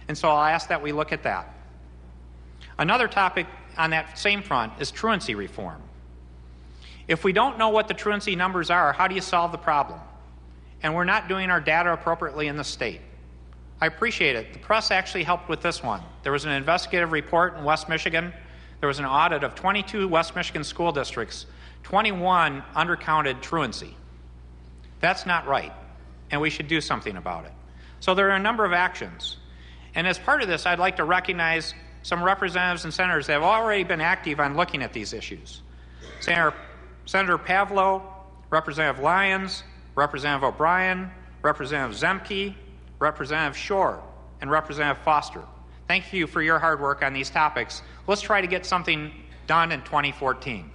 And so I'll ask that we look at that. Another topic on that same front is truancy reform. If we don't know what the truancy numbers are, how do you solve the problem? And we're not doing our data appropriately in the state. I appreciate it. The press actually helped with this one. There was an investigative report in West Michigan. There was an audit of twenty-two West Michigan school districts. twenty-one undercounted truancy. That's not right, and we should do something about it. So there are a number of actions. And as part of this, I'd like to recognize some representatives and senators that have already been active on looking at these issues. Senator, Senator Pavlo, Representative Lyons, Representative O'Brien, Representative Zemke, Representative Shore, and Representative Foster. Thank you for your hard work on these topics. Let's try to get something done in twenty fourteen.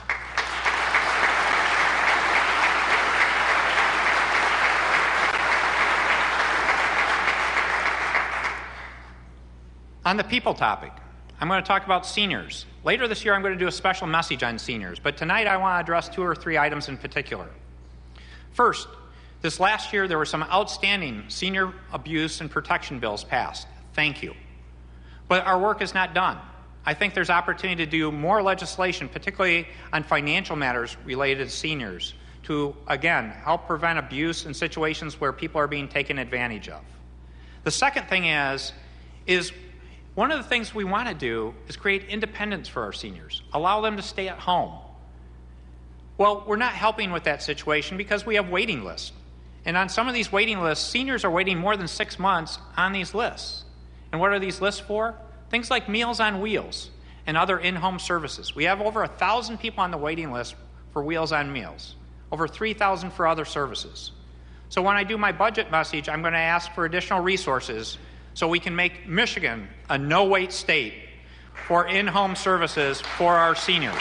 On the people topic, I'm going to talk about seniors. Later this year, I'm going to do a special message on seniors, but tonight I want to address two or three items in particular. First, this last year, there were some outstanding senior abuse and protection bills passed. Thank you. But our work is not done. I think there's opportunity to do more legislation, particularly on financial matters related to seniors, to, again, help prevent abuse in situations where people are being taken advantage of. The second thing is, is one of the things we want to do is create independence for our seniors, allow them to stay at home. Well, we're not helping with that situation because we have waiting lists. And on some of these waiting lists, seniors are waiting more than six months on these lists. And what are these lists for? Things like Meals on Wheels and other in-home services. We have over one thousand people on the waiting list for Wheels on Meals, over three thousand for other services. So when I do my budget message, I'm going to ask for additional resources so we can make Michigan a no-wait state for in-home services for our seniors.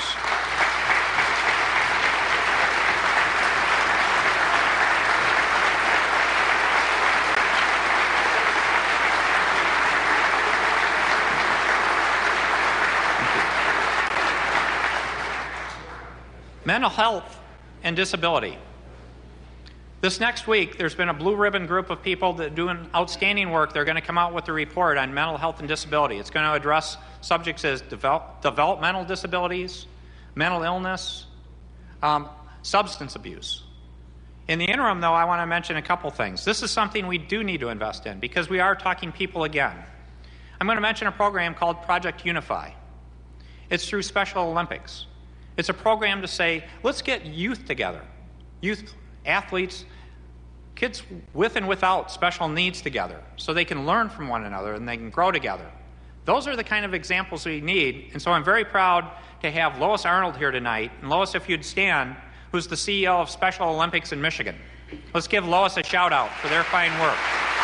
Mental health and disability. This next week, there's been a blue ribbon group of people that are doing outstanding work. They're going to come out with a report on mental health and disability. It's going to address subjects as develop, developmental disabilities, mental illness, um, substance abuse. In the interim, though, I want to mention a couple things. This is something we do need to invest in because we are talking people again. I'm going to mention a program called Project Unify. It's through Special Olympics. It's a program to say, let's get youth together, youth athletes, kids with and without special needs together, so they can learn from one another and they can grow together. Those are the kind of examples we need, and so I'm very proud to have Lois Arnold here tonight. And Lois, if you'd stand, who's the C E O of Special Olympics in Michigan. Let's give Lois a shout out for their fine work.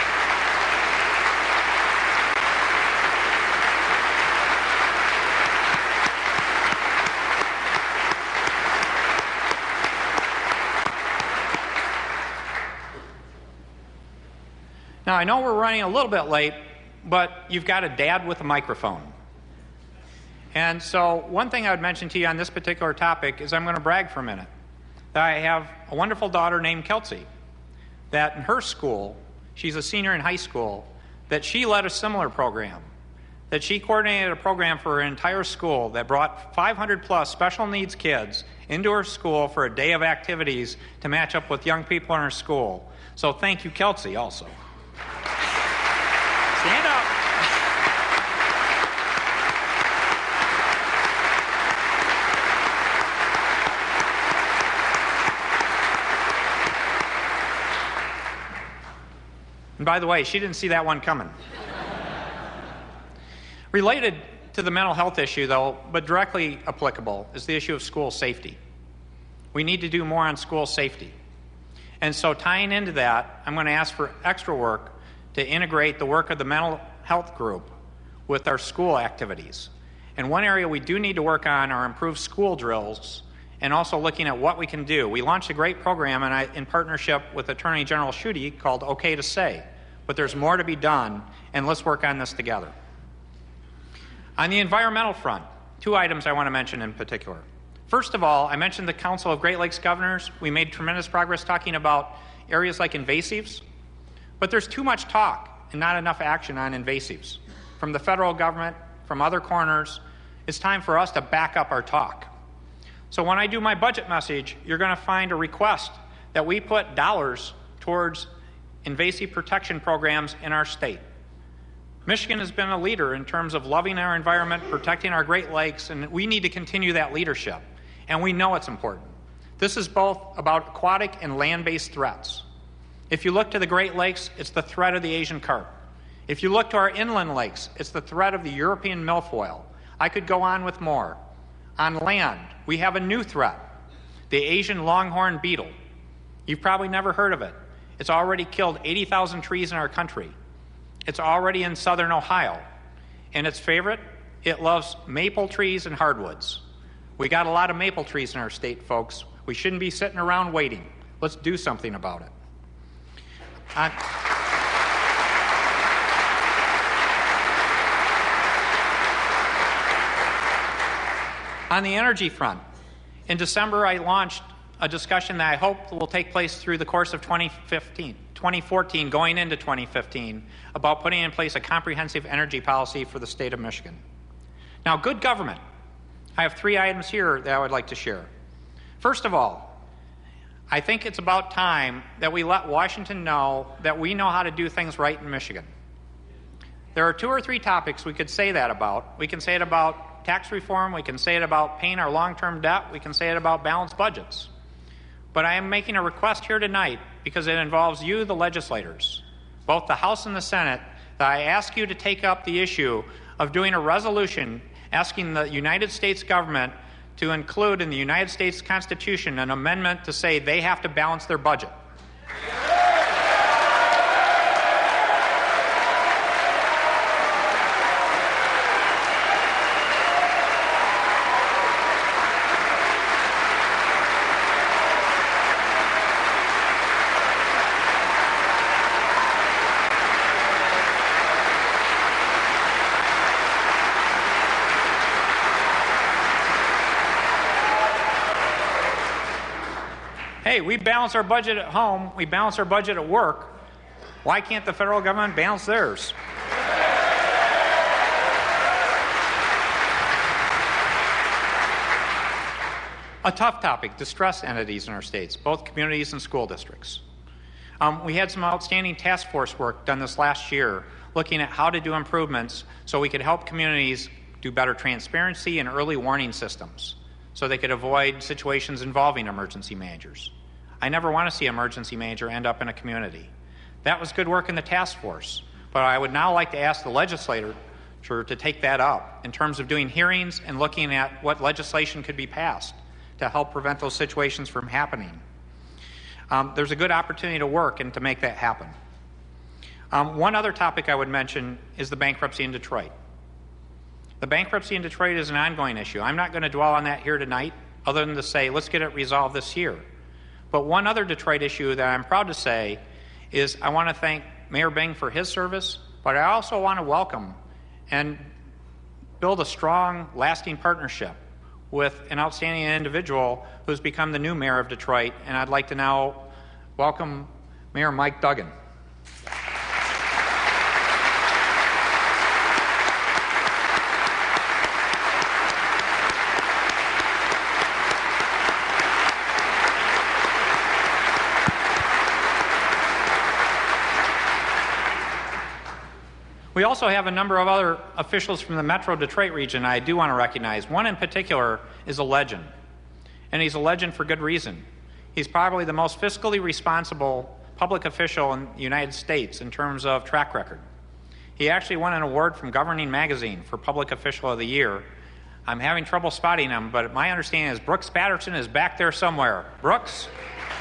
Now, I know we're running a little bit late, but you've got a dad with a microphone. And so one thing I would mention to you on this particular topic is I'm going to brag for a minute. That I have a wonderful daughter named Kelsey, that in her school, she's a senior in high school, that she led a similar program, that she coordinated a program for her entire school that brought five hundred plus special needs kids into her school for a day of activities to match up with young people in her school. So thank you, Kelsey, also. Stand up. And by the way, she didn't see that one coming. Related to the mental health issue, though, but directly applicable, is the issue of school safety. We need to do more on school safety. And so tying into that, I'm going to ask for extra work to integrate the work of the mental health group with our school activities. And one area we do need to work on are improved school drills and also looking at what we can do. We launched a great program and I, in partnership with Attorney General Schuette called OK to Say, but there's more to be done, and let's work on this together. On the environmental front, two items I want to mention in particular. First of all, I mentioned the Council of Great Lakes Governors. We made tremendous progress talking about areas like invasives, but there's too much talk and not enough action on invasives. From the federal government, from other corners, it's time for us to back up our talk. So when I do my budget message, you're going to find a request that we put dollars towards invasive protection programs in our state. Michigan has been a leader in terms of loving our environment, protecting our Great Lakes, and we need to continue that leadership. And we know it's important. This is both about aquatic and land-based threats. If you look to the Great Lakes, it's the threat of the Asian carp. If you look to our inland lakes, it's the threat of the European milfoil. I could go on with more. On land, we have a new threat, the Asian longhorn beetle. You've probably never heard of it. It's already killed eighty thousand trees in our country. It's already in southern Ohio. And its favorite, it loves maple trees and hardwoods. We got a lot of maple trees in our state, folks. We shouldn't be sitting around waiting. Let's do something about it. On, on the energy front, in December I launched a discussion that I hope will take place through the course of twenty fifteen, twenty fourteen, going into twenty fifteen, about putting in place a comprehensive energy policy for the state of Michigan. Now, good government. I have three items here that I would like to share. First of all, I think it's about time that we let Washington know that we know how to do things right in Michigan. There are two or three topics we could say that about. We can say it about tax reform. We can say it about paying our long-term debt. We can say it about balanced budgets. But I am making a request here tonight because it involves you, the legislators, both the House and the Senate, that I ask you to take up the issue of doing a resolution asking the United States government to include in the United States Constitution an amendment to say they have to balance their budget. Hey, we balance our budget at home, we balance our budget at work. Why can't the federal government balance theirs? A tough topic, distressed entities in our states, both communities and school districts. Um, we had some outstanding task force work done this last year looking at how to do improvements so we could help communities do better transparency and early warning systems so they could avoid situations involving emergency managers. I never want to see an emergency manager end up in a community. That was good work in the task force, but I would now like to ask the legislature to take that up in terms of doing hearings and looking at what legislation could be passed to help prevent those situations from happening. Um, there's a good opportunity to work and to make that happen. Um, one other topic I would mention is the bankruptcy in Detroit. The bankruptcy in Detroit is an ongoing issue. I'm not going to dwell on that here tonight, other than to say, let's get it resolved this year. But one other Detroit issue that I'm proud to say is I want to thank Mayor Bing for his service, but I also want to welcome and build a strong, lasting partnership with an outstanding individual who's become the new mayor of Detroit, and I'd like to now welcome Mayor Mike Duggan. We also have a number of other officials from the Metro Detroit region I do want to recognize. One in particular is a legend, and he's a legend for good reason. He's probably the most fiscally responsible public official in the United States in terms of track record. He actually won an award from Governing Magazine for Public Official of the Year. I'm having trouble spotting him, but my understanding is Brooks Patterson is back there somewhere. Brooks?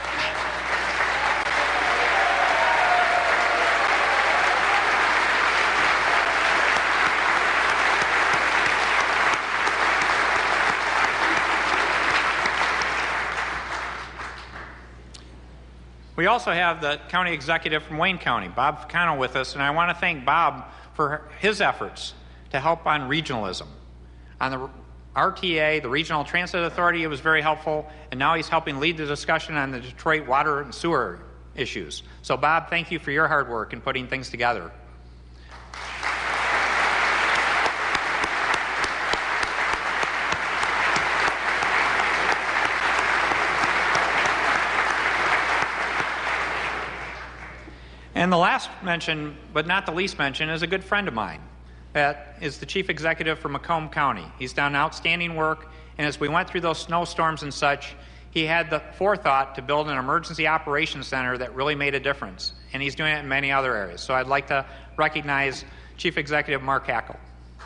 We also have the county executive from Wayne County, Bob Ficano, with us, and I want to thank Bob for his efforts to help on regionalism. On the R T A, the Regional Transit Authority, it was very helpful, and now he's helping lead the discussion on the Detroit water and sewer issues. So, Bob, thank you for your hard work in putting things together. And the last mention, but not the least mention, is a good friend of mine that is the chief executive for Macomb County. He's done outstanding work, and as we went through those snowstorms and such, he had the forethought to build an emergency operations center that really made a difference, and he's doing it in many other areas. So I'd like to recognize Chief Executive Mark Hackel.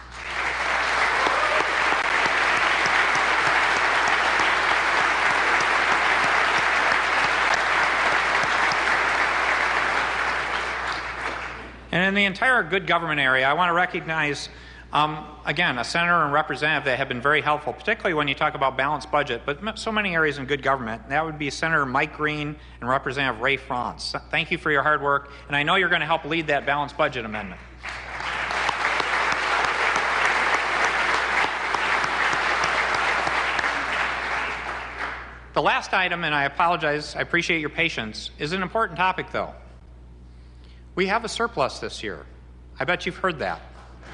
And in the entire good government area, I want to recognize, um, again, a senator and representative that have been very helpful, particularly when you talk about balanced budget, but so many areas in good government. That would be Senator Mike Green and Representative Ray France. Thank you for your hard work, and I know you're going to help lead that balanced budget amendment. The last item, and I apologize, I appreciate your patience, is an important topic, though. We have a surplus this year. I bet you've heard that.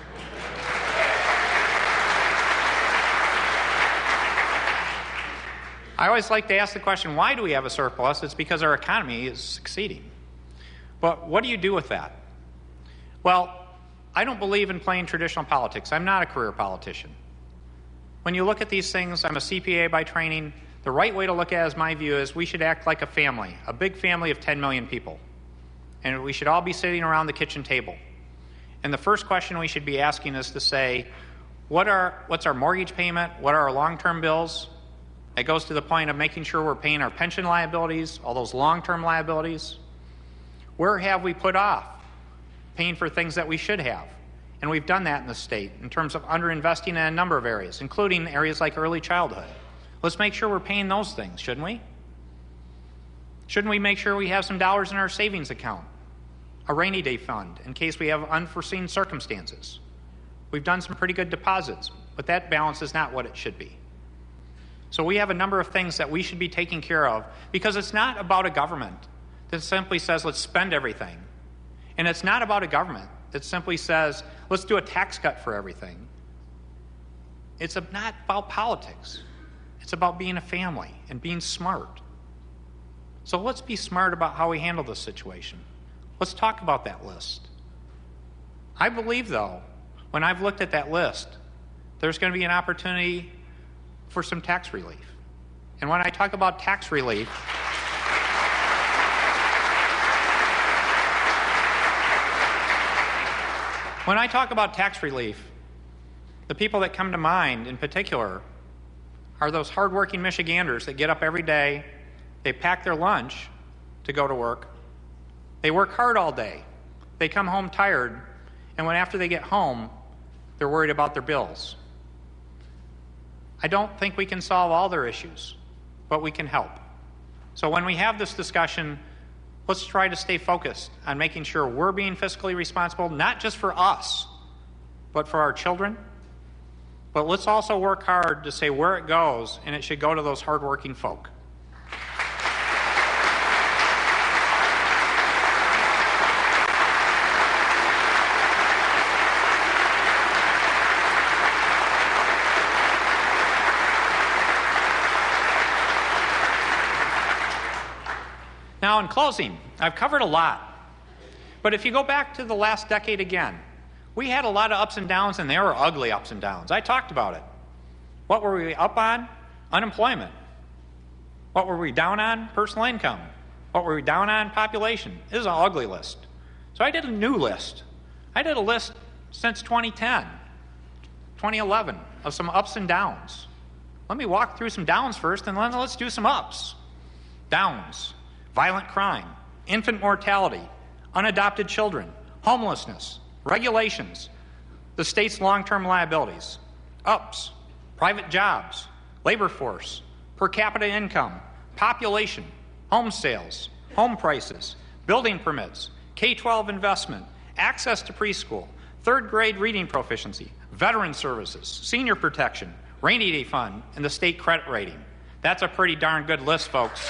I always like to ask the question, why do we have a surplus? It's because our economy is succeeding. But what do you do with that? Well, I don't believe in playing traditional politics. I'm not a career politician. When you look at these things, I'm a C P A by training. The right way to look at it, as my view, is we should act like a family, a big family of ten million people. And we should all be sitting around the kitchen table. And the first question we should be asking is to say, what are, what's our mortgage payment? What are our long-term bills? It goes to the point of making sure we're paying our pension liabilities, all those long-term liabilities. Where have we put off paying for things that we should have? And we've done that in the state in terms of underinvesting in a number of areas, including areas like early childhood. Let's make sure we're paying those things, shouldn't we? Shouldn't we make sure we have some dollars in our savings account, a rainy day fund, in case we have unforeseen circumstances? We've done some pretty good deposits, but that balance is not what it should be. So we have a number of things that we should be taking care of, because it's not about a government that simply says, let's spend everything. And it's not about a government that simply says, let's do a tax cut for everything. It's not about politics. It's about being a family and being smart. So let's be smart about how we handle this situation. Let's talk about that list. I believe, though, when I've looked at that list, there's going to be an opportunity for some tax relief. And when I talk about tax relief, when I talk about tax relief, the people that come to mind in particular are those hardworking Michiganders that get up every day, they pack their lunch to go to work, they work hard all day, they come home tired, and when after they get home, they're worried about their bills. I don't think we can solve all their issues, but we can help. So when we have this discussion, let's try to stay focused on making sure we're being fiscally responsible, not just for us, but for our children. But let's also work hard to say where it goes, and it should go to those hardworking folk. Now, in closing, I've covered a lot. But if you go back to the last decade again, we had a lot of ups and downs, and they were ugly ups and downs. I talked about it. What were we up on? Unemployment. What were we down on? Personal income. What were we down on? Population. This is an ugly list. So I did a new list. I did a list since twenty ten, twenty eleven, of some ups and downs. Let me walk through some downs first, and then let's do some ups. Downs. Violent crime, infant mortality, unadopted children, homelessness, regulations, the state's long-term liabilities, ups, private jobs, labor force, per capita income, population, home sales, home prices, building permits, K twelve investment, access to preschool, third grade reading proficiency, veteran services, senior protection, rainy day fund, and the state credit rating. That's a pretty darn good list, folks.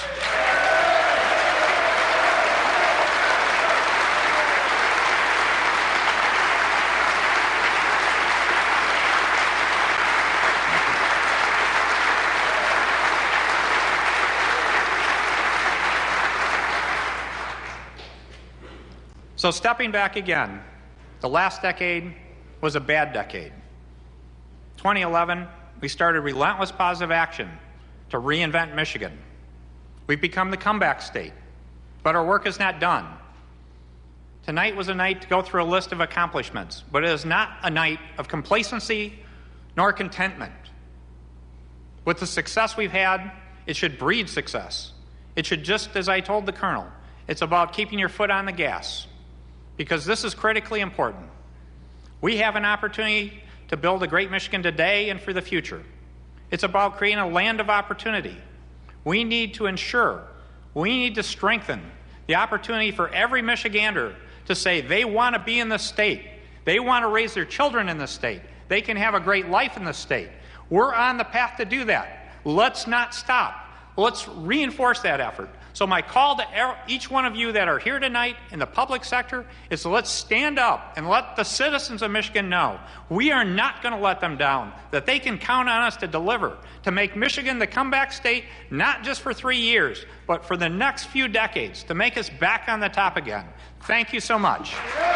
So stepping back again, the last decade was a bad decade. twenty eleven, we started relentless positive action to reinvent Michigan. We've become the comeback state, but our work is not done. Tonight was a night to go through a list of accomplishments, but it is not a night of complacency nor contentment. With the success we've had, it should breed success. It should, just as I told the Colonel, it's about keeping your foot on the gas, because this is critically important. We have an opportunity to build a great Michigan today and for the future. It's about creating a land of opportunity. We need to ensure, we need to strengthen the opportunity for every Michigander to say they want to be in the state. They want to raise their children in the state. They can have a great life in the state. We're on the path to do that. Let's not stop. Let's reinforce that effort. So my call to each one of you that are here tonight in the public sector is to let's stand up and let the citizens of Michigan know we are not going to let them down, that they can count on us to deliver, to make Michigan the comeback state, not just for three years, but for the next few decades, to make us back on the top again. Thank you so much.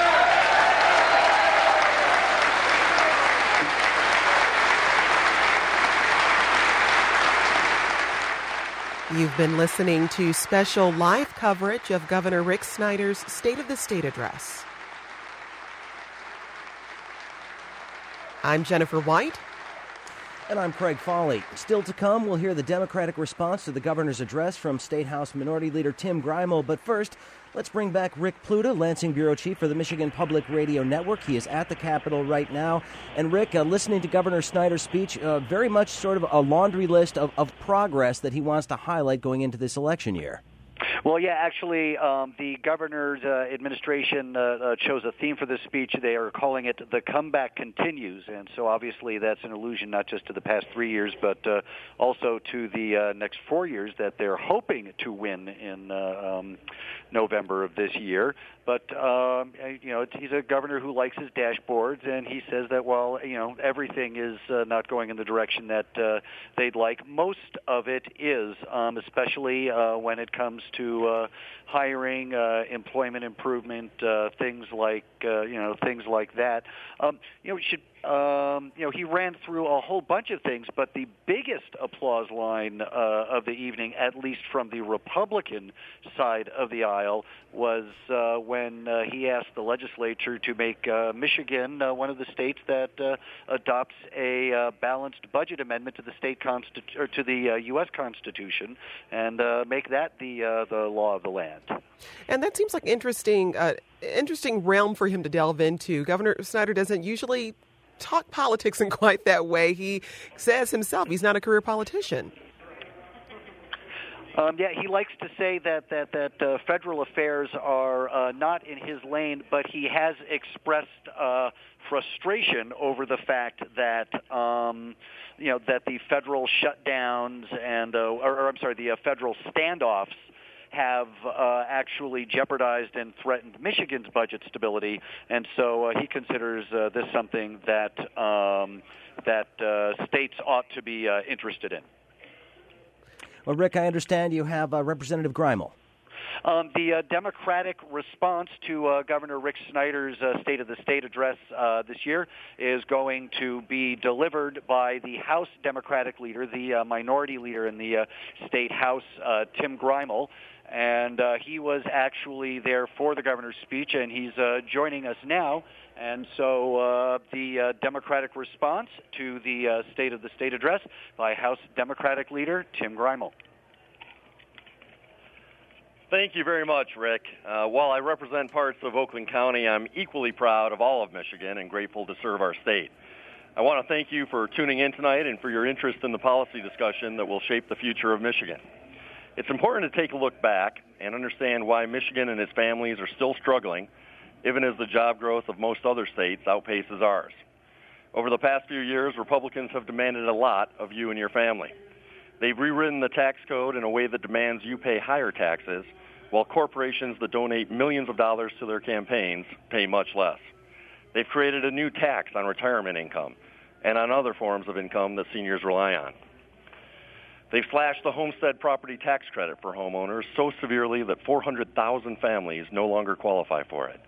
You've been listening to special live coverage of Governor Rick Snyder's State of the State address. I'm Jennifer White. And I'm Craig Foley. Still to come, we'll hear the Democratic response to the governor's address from State House Minority Leader Tim Greimel. But first, let's bring back Rick Pluta, Lansing Bureau Chief for the Michigan Public Radio Network. He is at the Capitol right now. And Rick, uh, listening to Governor Snyder's speech, uh, very much sort of a laundry list of, of progress that he wants to highlight going into this election year. Well, yeah, actually, um, the governor's uh, administration uh, uh, chose a theme for this speech. They are calling it "The Comeback Continues," and so obviously that's an allusion not just to the past three years, but uh, also to the uh, next four years that they're hoping to win in uh, um, November of this year. But um, you know, he's a governor who likes his dashboards, and he says that while you know everything is uh, not going in the direction that uh, they'd like, most of it is, um, especially uh, when it comes to uh, hiring, uh, employment improvement, uh, things like uh, you know things like that. Um, you know, we should. Um, you know, he ran through a whole bunch of things, but the biggest applause line uh, of the evening, at least from the Republican side of the aisle, was uh, when uh, he asked the legislature to make uh, Michigan uh, one of the states that uh, adopts a uh, balanced budget amendment to the state constitu- or to the uh, U S Constitution, and uh, make that the uh, the law of the land. And that seems like interesting, uh, interesting realm for him to delve into. Governor Snyder doesn't usually talk politics in quite that way. He says himself he's not a career politician. Um, yeah, he likes to say that that that uh, federal affairs are uh, not in his lane, but he has expressed uh, frustration over the fact that um, you know that the federal shutdowns and uh, or, or I'm sorry, the uh, federal standoffs have uh, actually jeopardized and threatened Michigan's budget stability, and so uh, he considers uh, this something that um, that uh, states ought to be uh, interested in. Well, Rick, I understand you have uh, Representative Greimel. Um, the uh, Democratic response to uh, Governor Rick Snyder's uh, State of the State address uh, this year is going to be delivered by the House Democratic leader, the uh, minority leader in the uh, State House, uh, Tim Greimel. And uh, he was actually there for the governor's speech, and he's uh, joining us now. And so uh, the uh, Democratic response to the uh, State of the State address by House Democratic leader Tim Greimel. Thank you very much, Rick. Uh, while I represent parts of Oakland County, I'm equally proud of all of Michigan and grateful to serve our state. I want to thank you for tuning in tonight and for your interest in the policy discussion that will shape the future of Michigan. It's important to take a look back and understand why Michigan and its families are still struggling, even as the job growth of most other states outpaces ours. Over the past few years, Republicans have demanded a lot of you and your family. They've rewritten the tax code in a way that demands you pay higher taxes, while corporations that donate millions of dollars to their campaigns pay much less. They've created a new tax on retirement income and on other forms of income that seniors rely on. They've slashed the homestead property tax credit for homeowners so severely that four hundred thousand families no longer qualify for it.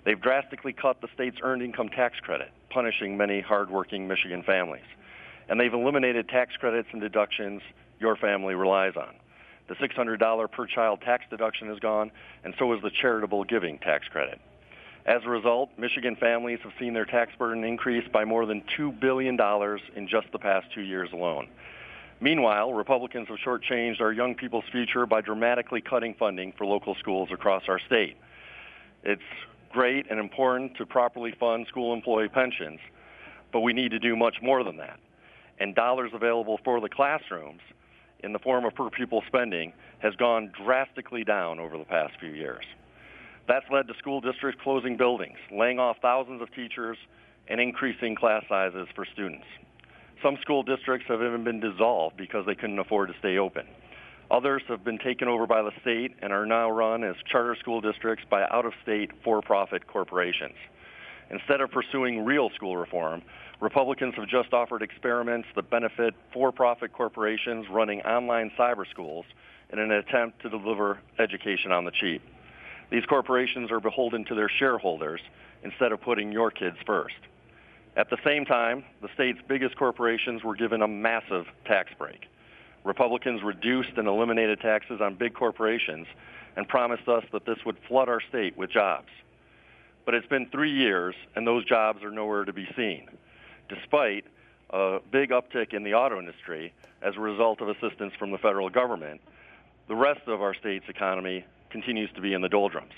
They've drastically cut the state's earned income tax credit, punishing many hardworking Michigan families. And they've eliminated tax credits and deductions your family relies on. The six hundred dollars per child tax deduction is gone, and so is the charitable giving tax credit. As a result, Michigan families have seen their tax burden increase by more than two billion dollars in just the past two years alone. Meanwhile, Republicans have shortchanged our young people's future by dramatically cutting funding for local schools across our state. It's great and important to properly fund school employee pensions, but we need to do much more than that. And dollars available for the classrooms in the form of per pupil spending has gone drastically down over the past few years. That's led to school districts closing buildings, laying off thousands of teachers, and increasing class sizes for students. Some school districts have even been dissolved because they couldn't afford to stay open. Others have been taken over by the state and are now run as charter school districts by out-of-state for-profit corporations. Instead of pursuing real school reform, Republicans have just offered experiments that benefit for-profit corporations running online cyber schools in an attempt to deliver education on the cheap. These corporations are beholden to their shareholders instead of putting your kids first. At the same time, the state's biggest corporations were given a massive tax break. Republicans reduced and eliminated taxes on big corporations and promised us that this would flood our state with jobs. But it's been three years, and those jobs are nowhere to be seen, despite a big uptick in the auto industry as a result of assistance from the federal government. The rest of our state's economy continues to be in the doldrums.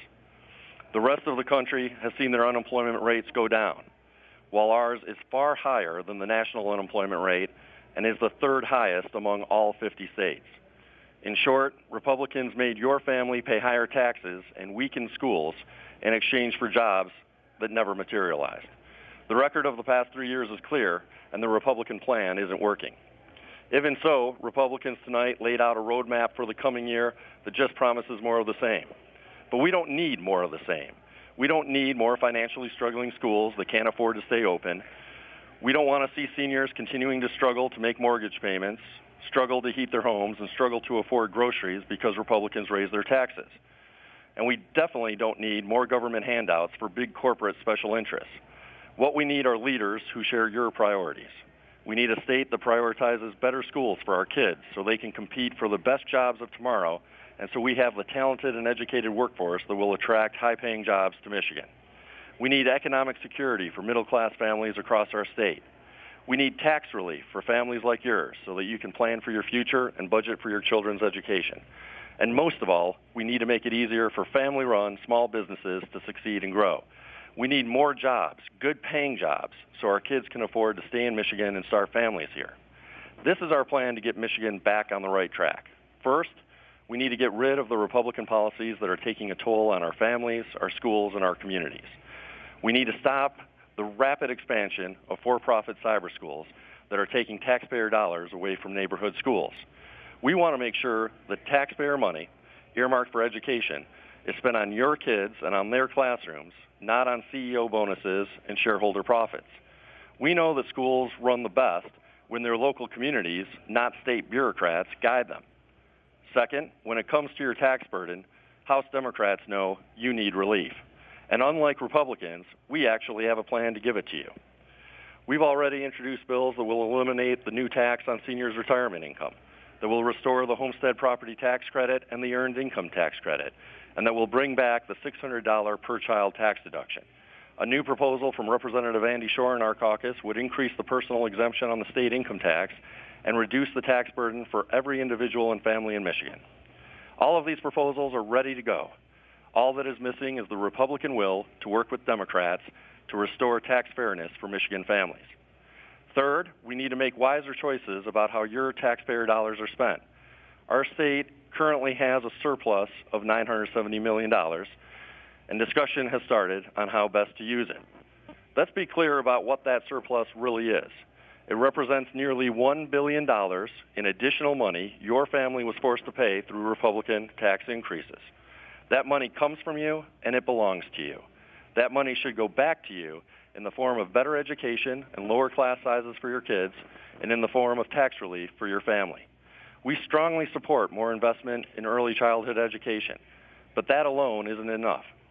The rest of the country has seen their unemployment rates go down, while ours is far higher than the national unemployment rate and is the third highest among all fifty states. In short, Republicans made your family pay higher taxes and weaken schools in exchange for jobs that never materialized. The record of the past three years is clear, and the Republican plan isn't working. Even so, Republicans tonight laid out a roadmap for the coming year that just promises more of the same. But we don't need more of the same. We don't need more financially struggling schools that can't afford to stay open. We don't want to see seniors continuing to struggle to make mortgage payments, struggle to heat their homes, and struggle to afford groceries because Republicans raise their taxes. And we definitely don't need more government handouts for big corporate special interests. What we need are leaders who share your priorities. We need a state that prioritizes better schools for our kids so they can compete for the best jobs of tomorrow, and so we have the talented and educated workforce that will attract high-paying jobs to Michigan. We need economic security for middle-class families across our state. We need tax relief for families like yours so that you can plan for your future and budget for your children's education. And most of all, we need to make it easier for family-run small businesses to succeed and grow. We need more jobs, good-paying jobs, so our kids can afford to stay in Michigan and start families here. This is our plan to get Michigan back on the right track. First, we need to get rid of the Republican policies that are taking a toll on our families, our schools, and our communities. We need to stop the rapid expansion of for-profit cyber schools that are taking taxpayer dollars away from neighborhood schools. We want to make sure that taxpayer money earmarked for education is spent on your kids and on their classrooms, not on C E O bonuses and shareholder profits. We know that schools run the best when their local communities, not state bureaucrats, guide them. Second, when it comes to your tax burden, House Democrats know you need relief. And unlike Republicans, we actually have a plan to give it to you. We've already introduced bills that will eliminate the new tax on seniors' retirement income, that will restore the homestead property tax credit and the earned income tax credit, and that will bring back the six hundred dollars per child tax deduction. A new proposal from Representative Andy Shore in our caucus would increase the personal exemption on the state income tax and reduce the tax burden for every individual and family in Michigan. All of these proposals are ready to go. All that is missing is the Republican will to work with Democrats to restore tax fairness for Michigan families. Third, we need to make wiser choices about how your taxpayer dollars are spent. Our state currently has a surplus of nine hundred seventy million dollars, and discussion has started on how best to use it. Let's be clear about what that surplus really is. It represents nearly one billion dollars in additional money your family was forced to pay through Republican tax increases. That money comes from you, and it belongs to you. That money should go back to you in the form of better education and lower class sizes for your kids, and in the form of tax relief for your family. We strongly support more investment in early childhood education, but that alone isn't enough.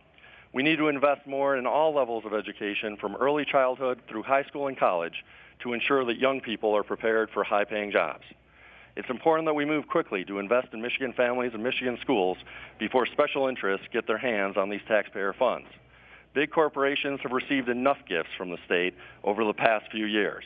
We need to invest more in all levels of education from early childhood through high school and college to ensure that young people are prepared for high-paying jobs. It's important that we move quickly to invest in Michigan families and Michigan schools before special interests get their hands on these taxpayer funds. Big corporations have received enough gifts from the state over the past few years.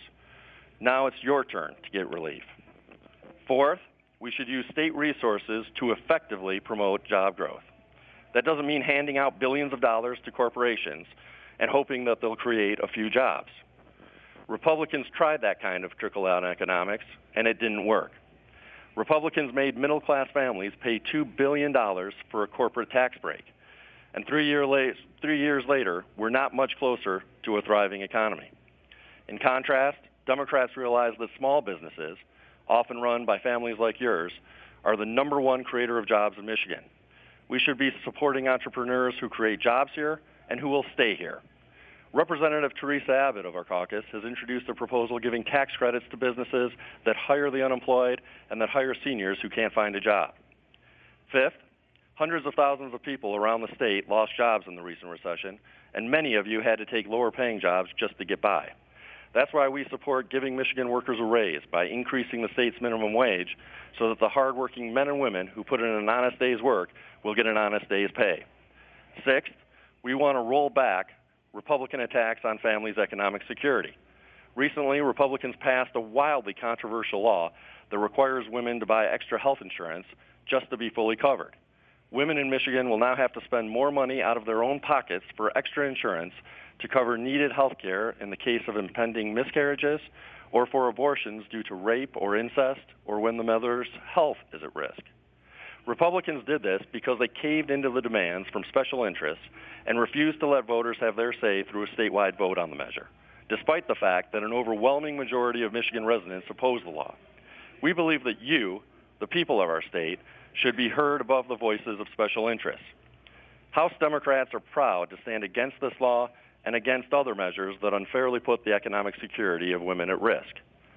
Now it's your turn to get relief. Fourth, we should use state resources to effectively promote job growth. That doesn't mean handing out billions of dollars to corporations and hoping that they'll create a few jobs. Republicans tried that kind of trickle-down economics, and it didn't work. Republicans made middle-class families pay two billion dollars for a corporate tax break. And three, year la- three years later, we're not much closer to a thriving economy. In contrast, Democrats realize that small businesses, often run by families like yours, are the number one creator of jobs in Michigan. We should be supporting entrepreneurs who create jobs here and who will stay here. Representative Teresa Abbott of our caucus has introduced a proposal giving tax credits to businesses that hire the unemployed and that hire seniors who can't find a job. Fifth, hundreds of thousands of people around the state lost jobs in the recent recession, and many of you had to take lower-paying jobs just to get by. That's why we support giving Michigan workers a raise by increasing the state's minimum wage so that the hardworking men and women who put in an honest day's work will get an honest day's pay. Sixth, we want to roll back Republican attacks on families' economic security. Recently, Republicans passed a wildly controversial law that requires women to buy extra health insurance just to be fully covered. Women in Michigan will now have to spend more money out of their own pockets for extra insurance to cover needed health care in the case of impending miscarriages or for abortions due to rape or incest or when the mother's health is at risk. Republicans did this because they caved into the demands from special interests and refused to let voters have their say through a statewide vote on the measure, despite the fact that an overwhelming majority of Michigan residents oppose the law. We believe that you, the people of our state, should be heard above the voices of special interests. House Democrats are proud to stand against this law and against other measures that unfairly put the economic security of women at risk.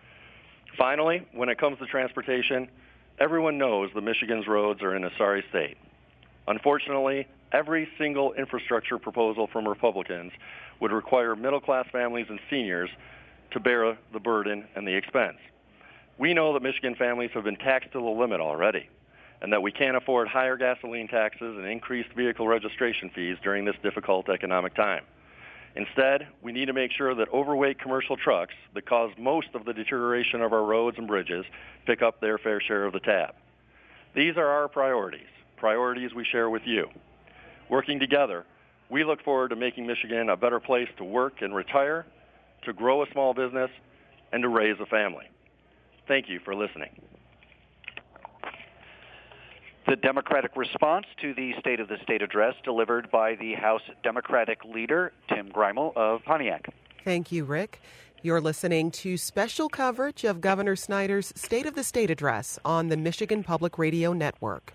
Finally, when it comes to transportation, everyone knows that Michigan's roads are in a sorry state. Unfortunately, every single infrastructure proposal from Republicans would require middle-class families and seniors to bear the burden and the expense. We know that Michigan families have been taxed to the limit already, and that we can't afford higher gasoline taxes and increased vehicle registration fees during this difficult economic time. Instead, we need to make sure that overweight commercial trucks that cause most of the deterioration of our roads and bridges pick up their fair share of the tab. These are our priorities, priorities we share with you. Working together, we look forward to making Michigan a better place to work and retire, to grow a small business, and to raise a family. Thank you for listening. The Democratic response to the State of the State address delivered by the House Democratic leader, Tim Greimel of Pontiac. Thank you, Rick. You're listening to special coverage of Governor Snyder's State of the State address on the Michigan Public Radio Network.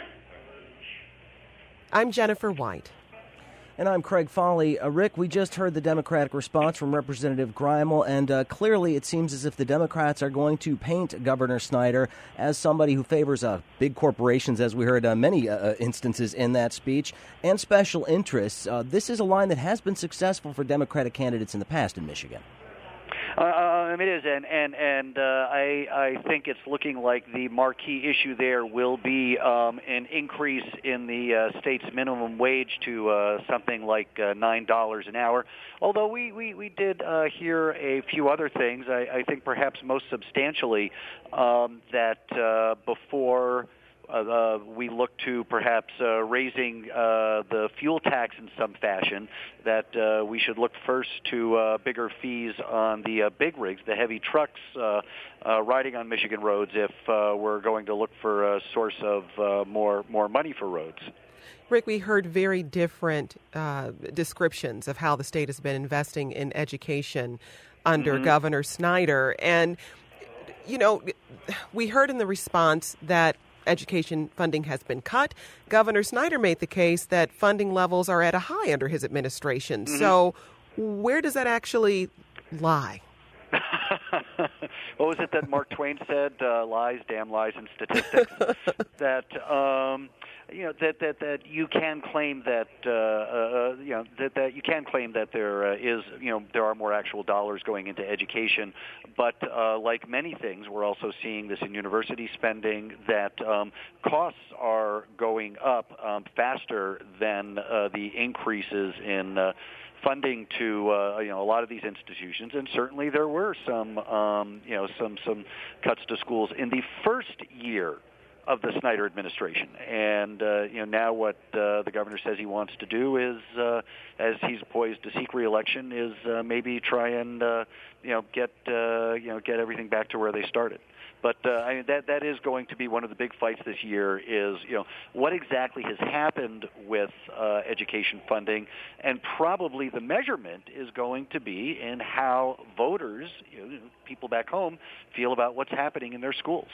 I'm Jennifer White. And I'm Craig Foley. Uh, Rick, we just heard the Democratic response from Representative Greimel, and uh, clearly it seems as if the Democrats are going to paint Governor Snyder as somebody who favors uh, big corporations, as we heard uh, many uh, instances in that speech, and special interests. Uh, this is a line that has been successful for Democratic candidates in the past in Michigan. Uh, it is, and and and uh, I I think it's looking like the marquee issue there will be um, an increase in the uh, state's minimum wage to uh, something like uh, nine dollars an hour. Although we we we did uh, hear a few other things. I, I think perhaps most substantially um, that uh, before. Uh, we look to perhaps uh, raising uh, the fuel tax in some fashion, that uh, we should look first to uh, bigger fees on the uh, big rigs, the heavy trucks uh, uh, riding on Michigan roads, if uh, we're going to look for a source of uh, more more money for roads. Rick, we heard very different uh, descriptions of how the state has been investing in education under mm-hmm. Governor Snyder. And, you know, we heard in the response that education funding has been cut. Governor Snyder made the case that funding levels are at a high under his administration. Mm-hmm. So where does that actually lie? what was it that Mark Twain said? Uh, lies, damn lies, and statistics. that um, you know that, that, that you can claim that uh, uh, you know that, that you can claim that there uh, is you know there are more actual dollars going into education, but uh, like many things, we're also seeing this in university spending that um, costs are going up um, faster than uh, the increases in uh, funding to uh, you know a lot of these institutions, and certainly there were some um, you know some some cuts to schools in the first year of the Snyder administration. And uh, you know now what uh, the governor says he wants to do is, uh, as he's poised to seek re-election, is uh, maybe try and uh, you know get uh, you know get everything back to where they started. But uh, I mean, that that is going to be one of the big fights this year. Is you know what exactly has happened with uh, education funding, and probably the measurement is going to be in how voters, you know, people back home, feel about what's happening in their schools.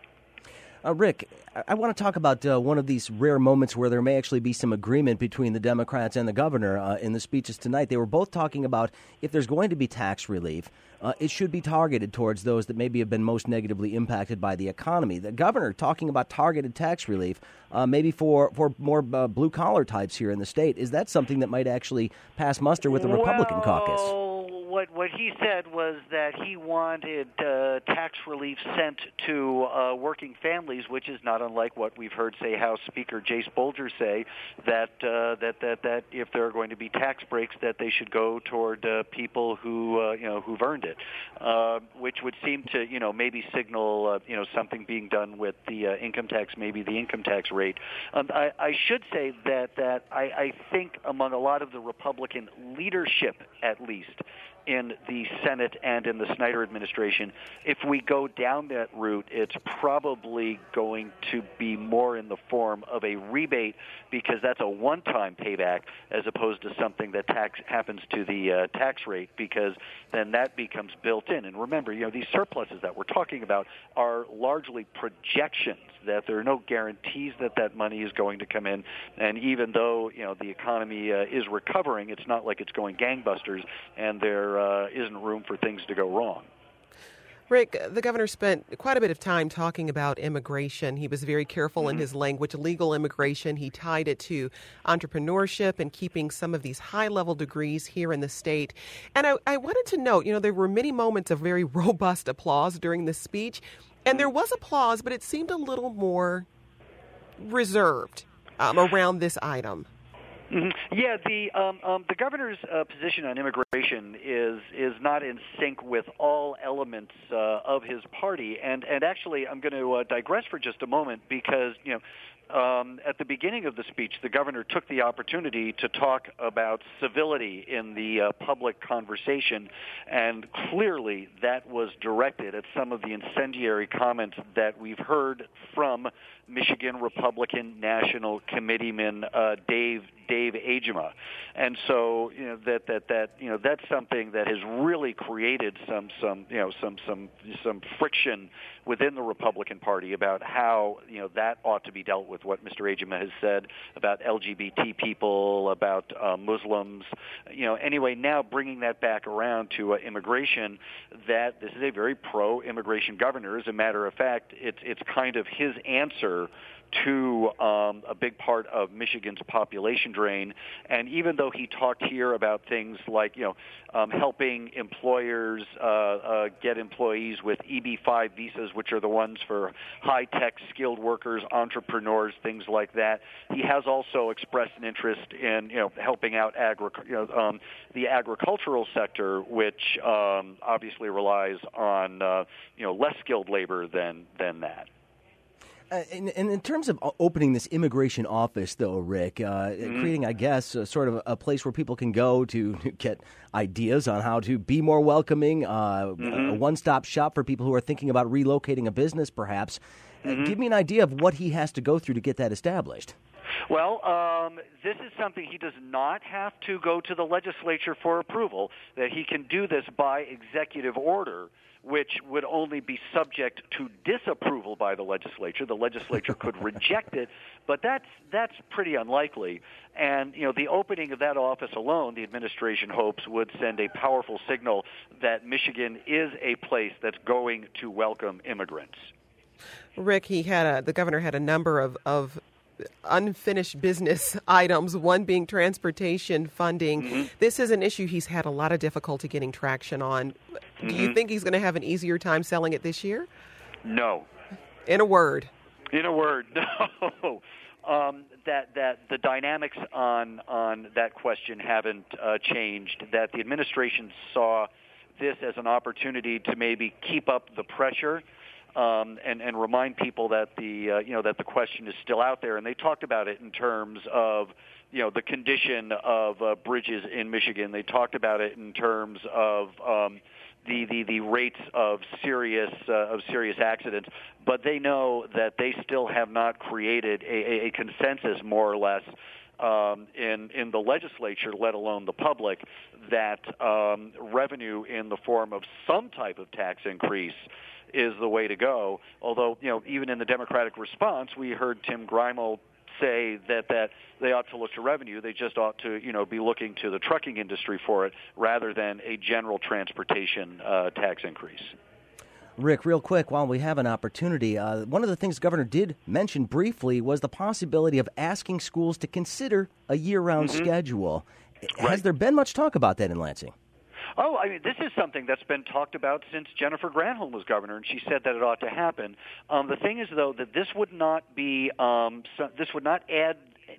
Uh, Rick, I, I want to talk about uh, one of these rare moments where there may actually be some agreement between the Democrats and the governor uh, in the speeches tonight. They were both talking about if there's going to be tax relief, uh, it should be targeted towards those that maybe have been most negatively impacted by the economy. The governor talking about targeted tax relief, uh, maybe for, for more uh, blue-collar types here in the state. Is that something that might actually pass muster with the Republican well, caucus? What what he said was that he wanted uh, tax relief sent to uh, working families, which is not unlike what we've heard, say, House Speaker Jace Bolger say, that uh, that that that if there are going to be tax breaks, that they should go toward uh, people who uh, you know who've earned it, uh, which would seem to you know maybe signal uh, you know something being done with the uh, income tax, maybe the income tax rate. Um, I, I should say that that I, I think among a lot of the Republican leadership, at least, in the Senate and in the Snyder administration, if we go down that route, it's probably going to be more in the form of a rebate, because that's a one-time payback as opposed to something that tax happens to the uh, tax rate, because then that becomes built in. And remember, you know, these surpluses that we're talking about are largely projections, that there are no guarantees that that money is going to come in. And even though, you know, the economy uh, is recovering, it's not like it's going gangbusters, and there uh, isn't room for things to go wrong. Rick, the governor spent quite a bit of time talking about immigration. He was very careful mm-hmm. in his language. Legal immigration, he tied it to entrepreneurship and keeping some of these high-level degrees here in the state. And I, I wanted to note, you know, there were many moments of very robust applause during the speech. And there was applause, but it seemed a little more reserved um, around this item. Mm-hmm. Yeah, the um, um, the governor's uh, position on immigration is is not in sync with all elements uh, of his party, and and actually, I'm going to uh, digress for just a moment, because you know. Um, at the beginning of the speech, the governor took the opportunity to talk about civility in the uh, public conversation, and clearly that was directed at some of the incendiary comments that we've heard from Michigan Republican National Committeeman uh, Dave Dave Agema. And so, you know, that that that you know that's something that has really created some some you know some some some friction within the Republican Party about how you know that ought to be dealt with. What Mister Agema has said about L G B T people, about uh, Muslims, you know. Anyway, now bringing that back around to uh, immigration, that this is a very pro-immigration governor. As a matter of fact, it's it's kind of his answer to um, a big part of Michigan's population drain. And even though he talked here about things like, you know, um, helping employers uh, uh, get employees with E B five visas, which are the ones for high-tech skilled workers, entrepreneurs, things like that, he has also expressed an interest in, you know, helping out agri- you know, um, the agricultural sector, which um, obviously relies on, uh, you know, less skilled labor than than that. Uh, and, and in terms of opening this immigration office, though, Rick, uh, mm-hmm. creating, I guess, a, sort of a place where people can go to get ideas on how to be more welcoming, uh, mm-hmm. a one-stop shop for people who are thinking about relocating a business, perhaps. Mm-hmm. Uh, give me an idea of what he has to go through to get that established. Well, um, this is something he does not have to go to the legislature for approval, that he can do this by executive order, which would only be subject to disapproval by the legislature. The legislature could reject it, but that's that's pretty unlikely. And, you know, the opening of that office alone, the administration hopes, would send a powerful signal that Michigan is a place that's going to welcome immigrants. Rick, he had a, the governor had a number of, of unfinished business items, one being transportation funding. Mm-hmm. This is an issue he's had a lot of difficulty getting traction on. Mm-hmm. Do you think he's going to have an easier time selling it this year? No. In a word. In a word, no. Um, that that the dynamics on on that question haven't uh, changed. That the administration saw this as an opportunity to maybe keep up the pressure. Um, and, and remind people that the uh, you know that the question is still out there, and they talked about it in terms of you know the condition of uh, bridges in Michigan. They talked about it in terms of um, the, the the rates of serious uh, of serious accidents. But they know that they still have not created a, a consensus, more or less, Um, in in the legislature, let alone the public, that um, revenue in the form of some type of tax increase is the way to go. Although, you know, even in the Democratic response, we heard Tim Grimal say that, that they ought to look to revenue. They just ought to, you know, be looking to the trucking industry for it rather than a general transportation uh, tax increase. Rick, real quick, while we have an opportunity, uh, one of the things the governor did mention briefly was the possibility of asking schools to consider a year-round mm-hmm. schedule. Right. Has there been much talk about that in Lansing? Oh, I mean, this is something that's been talked about since Jennifer Granholm was governor, and she said that it ought to happen. Um, the thing is, though, that this would not be um, so, this would not add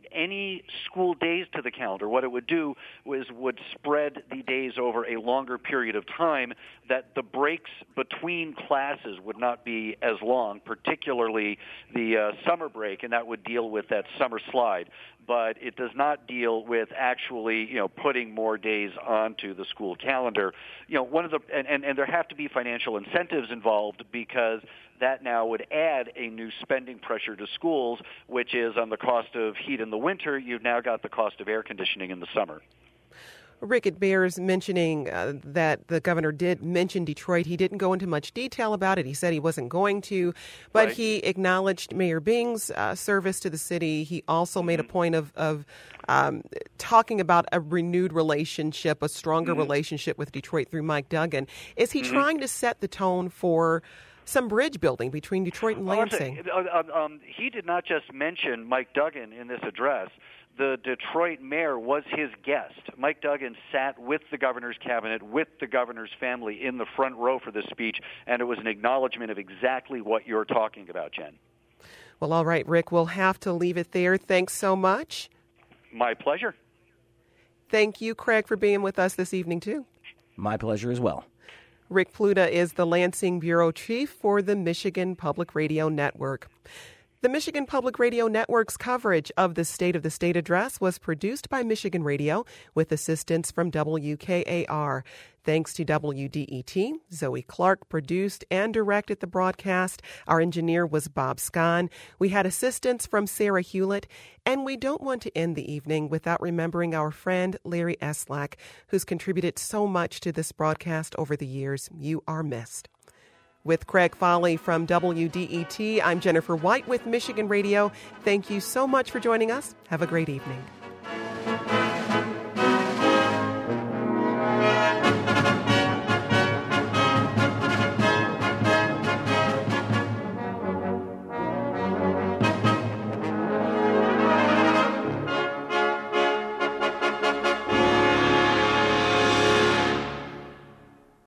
any school days to the calendar. What it would do was would spread the days over a longer period of time, that the breaks between classes would not be as long, particularly the uh, summer break, and that would deal with that summer slide. But it does not deal with actually, you know, putting more days onto the school calendar. You know, one of the and, and, and there have to be financial incentives involved, because that now would add a new spending pressure to schools, which is on the cost of heat in the winter. You've now got the cost of air conditioning in the summer. Rick, it bears mentioning uh, that the governor did mention Detroit. He didn't go into much detail about it. He said he wasn't going to, but right. he acknowledged Mayor Bing's uh, service to the city. He also mm-hmm. made a point of, of um, talking about a renewed relationship, a stronger mm-hmm. relationship with Detroit through Mike Duggan. Is he mm-hmm. trying to set the tone for some bridge building between Detroit and Lansing? Oh, um, um, he did not just mention Mike Duggan in this address. The Detroit mayor was his guest. Mike Duggan sat with the governor's cabinet, with the governor's family in the front row for this speech, and it was an acknowledgement of exactly what you're talking about, Jen. Well, all right, Rick, we'll have to leave it there. Thanks so much. My pleasure. Thank you, Craig, for being with us this evening, too. My pleasure as well. Rick Pluta is the Lansing Bureau Chief for the Michigan Public Radio Network. The Michigan Public Radio Network's coverage of the State of the State address was produced by Michigan Radio with assistance from W K A R. Thanks to W D E T, Zoe Clark produced and directed the broadcast. Our engineer was Bob Scahn. We had assistance from Sarah Hewlett. And we don't want to end the evening without remembering our friend Larry Eslack, who's contributed so much to this broadcast over the years. You are missed. With Craig Foley from W D E T, I'm Jennifer White with Michigan Radio. Thank you so much for joining us. Have a great evening.